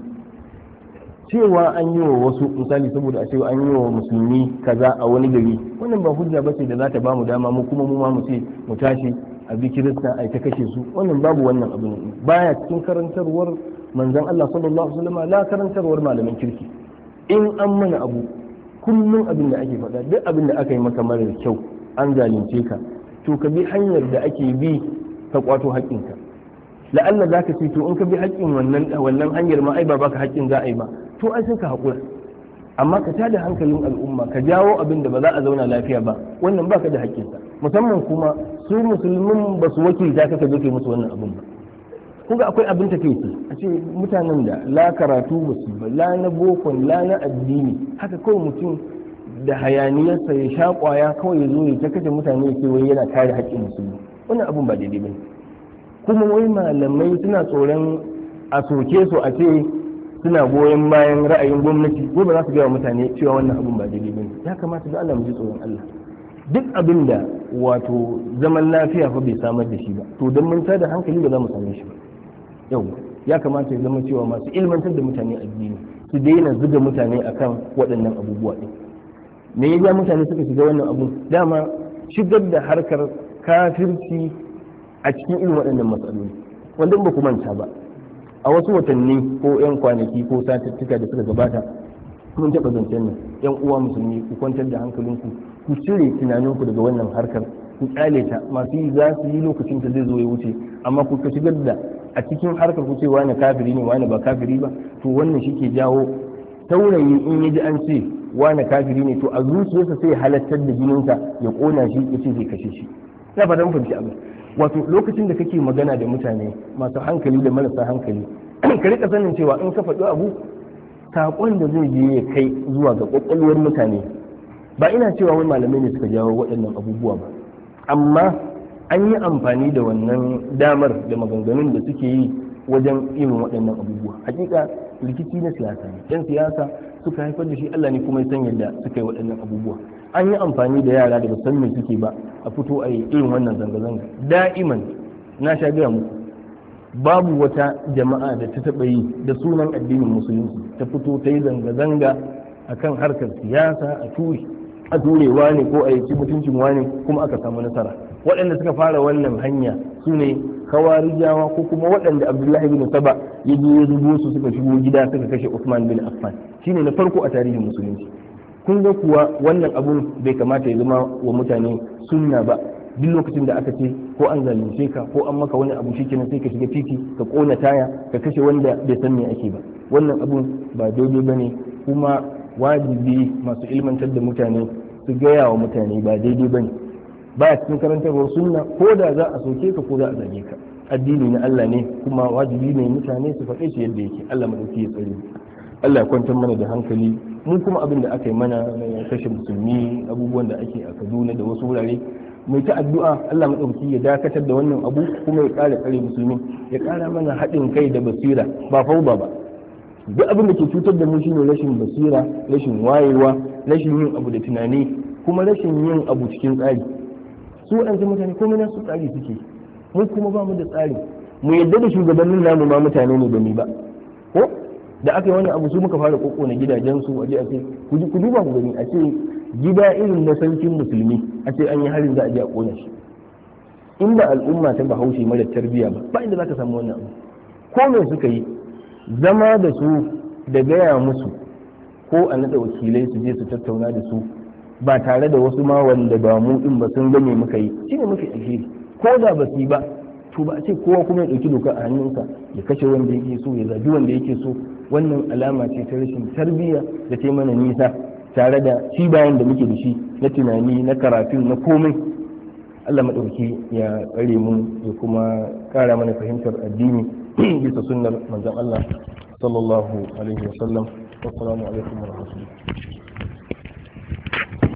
Cewa an yi wa wasu misali saboda a cewa an yi wa musulmi kaza a wani gari, wannan ba hujja ba ce da za ta ba mu dama mu kuma mu ma mu ce mu tashi a bi kirista a ta kashe su. Wannan babu wannan abu ne, baya cikin karantarwar manzon Allah sallallahu alaihi wasallam, la karantarwar malamin kirki. In an mana abu kullum abin da ake faɗa, duk abin da aka yi maka mara kyau an zalunce ka, to ka bi hanyar da ake bi ka kwato haƙƙinka. La'alla za ka ce to in ka bi haƙƙin wannan hanyar ma ai ba baka haƙƙin za a yi ba, to ai sai ka haƙura. Amma ka tada hankalin al'umma ka jawo abin da ba za a zauna lafiya ba, wannan baka da haƙƙinsa. Musamman kuma su musulmin ba su wakilta ka zo ke musu wannan abin ba. Kuga akwai abin ta kai a ce mutanen da la karatu ba su ba, la na bokon la na addini, haka kawai mutum da hayaniyarsa ya sha kwaya kawai ya zo ya ta kashe mutane ya ce wai yana kare haƙƙin musulmi. Wannan abin ba daidai bane. Kuma wai malamai suna tsoron a soke su a ce suna goyon bayan ra'ayin gwamnati, ko ba za su gaya wa mutane cewa wannan abin ba daidai bane. Ya kamata da Allah mu ji tsoron Allah. Duk abin da wato zaman lafiya fa bai samar da shi ba, to don mun tada hankali ba za mu same shi ba. Yau ya kamata ya zama cewa masu ilmantar da mutane addini su daina zuga mutane akan waɗannan abubuwa ɗin. Me ya ja mutane suka shiga wannan abu? Dama shigar da harkar kafirci a cikin irin waɗannan matsaloli, wanda ba ku manta ba a wasu watanni ko 'yan kwanaki ko satuttuka da suka gabata mun taɓa zancen nan. 'Yan uwa musulmi, ku kwantar da hankalinku, ku cire tunaninku daga wannan harkar, ku kyale ta. Masu yi za su yi lokacin ta zai zo ya wuce, amma ku ka shigar da a cikin harkar ku ce wani kafiri ne wani ba kafiri ba, to wannan shi ke jawo taurayi in yaji an ce wani kafiri ne, to a zuciyarsa sai ya halattar da jininsa ya kona shi ya ce zai kashe shi. Na fatan fahimci abin. Wato lokacin da kake magana da mutane masu hankali da marasa hankali, ka rika sanin cewa in ka faɗi abu saƙon da zai je ya kai zuwa ga ƙwaƙwalwar mutane. Ba ina cewa wani malamai ne suka jawo waɗannan abubuwa ba, amma an yi amfani da wannan damar da maganganun da suke yi wajen irin waɗannan abubuwa. Hakika rikici na siyasa ne, yan siyasa suka haifar da shi, Allah ne kuma ya san yadda suka yi waɗannan abubuwa. An yi amfani da yara da ba san me suke ba a fito a yi irin wannan zanga-zanga. Da'iman na sha gaya muku babu wata jama'a da ta taɓa yi da sunan addinin musulunci ta fito ta yi zanga-zanga akan harkar siyasa a turewa ne ko a yi ci mutuncin wani kuma aka samu nasara. Waɗanda suka fara wannan hanya su ne kawarijawa ko kuma waɗanda Abdullahi bin Saba ya je ya zubo su suka shigo gida suka kashe Usman bin Affan. Shine na farko a tarihin musulunci. Kun ga kuwa wannan abun bai kamata ya zama wa mutane sunna ba. Duk lokacin da aka ce ko an zalunce ka ko an maka wani abu shikenan sai ka shiga titi ka kona taya ka kashe wanda bai san me ake ba. Wannan abun ba daidai bane, kuma wajibi masu ilmantar da mutane su gaya wa mutane ba daidai bane. Ba cikin karantarwar sunna, ko da za a soke ka ko za a zage ka. Addini na Allah ne, kuma wajibi ne mutane su faɗe shi yadda yake. Allah madauki ya tsare. Allah ya kwantar mana da hankali. Mun kuma abin da aka yi mana na kashe musulmi, abubuwan da ake a Kaduna da wasu wurare, mai ta addu'a Allah madauki ya dakatar da wannan abu, kuma ya ƙara tsare musulmi, ya ƙara mana haɗin kai da basira, ba fauda ba. Duk abin da ke cutar da mu shine rashin basira, rashin wayewa, rashin yin abu da tunani, kuma rashin yin abu cikin tsari. Su waɗansu mutane komai nasu tsari suke, mu kuma ba mu da tsari. Mu yadda da shugabannin namu ma mutane ne da ni ba, ko da aka yi wannan abu su muka fara kokona gidajensu a je a ce ku duba ku gani, a ce gida irin na sarkin musulmi a ce an yi harin za a je a kona shi. Inda al'umma ta bahaushe mara tarbiyya ba inda za ka samu wannan abu. Ko me suka yi, zama da su da gaya musu, ko a naɗa wakilai su je su tattauna da su, ba tare da wasu ma wanda ba mu din ba sun gane muka yi shine mafi alheri. Ko da ba su yi ba to ba a ce kowa kuma ya ɗauki doka a hannunsa ya kashe wanda yake so ya zagi wanda yake so. Wannan alama ce ta rashin tarbiyya da ta mana nisa tare da shi bayan da muke da shi na tunani na karatu na komai. Allah maɗauki ya tsare mu ya kuma ƙara mana fahimtar addini bisa sunnar manzon Allah sallallahu alaihi wasallam. Assalamu alaikum wa rahmatullahi.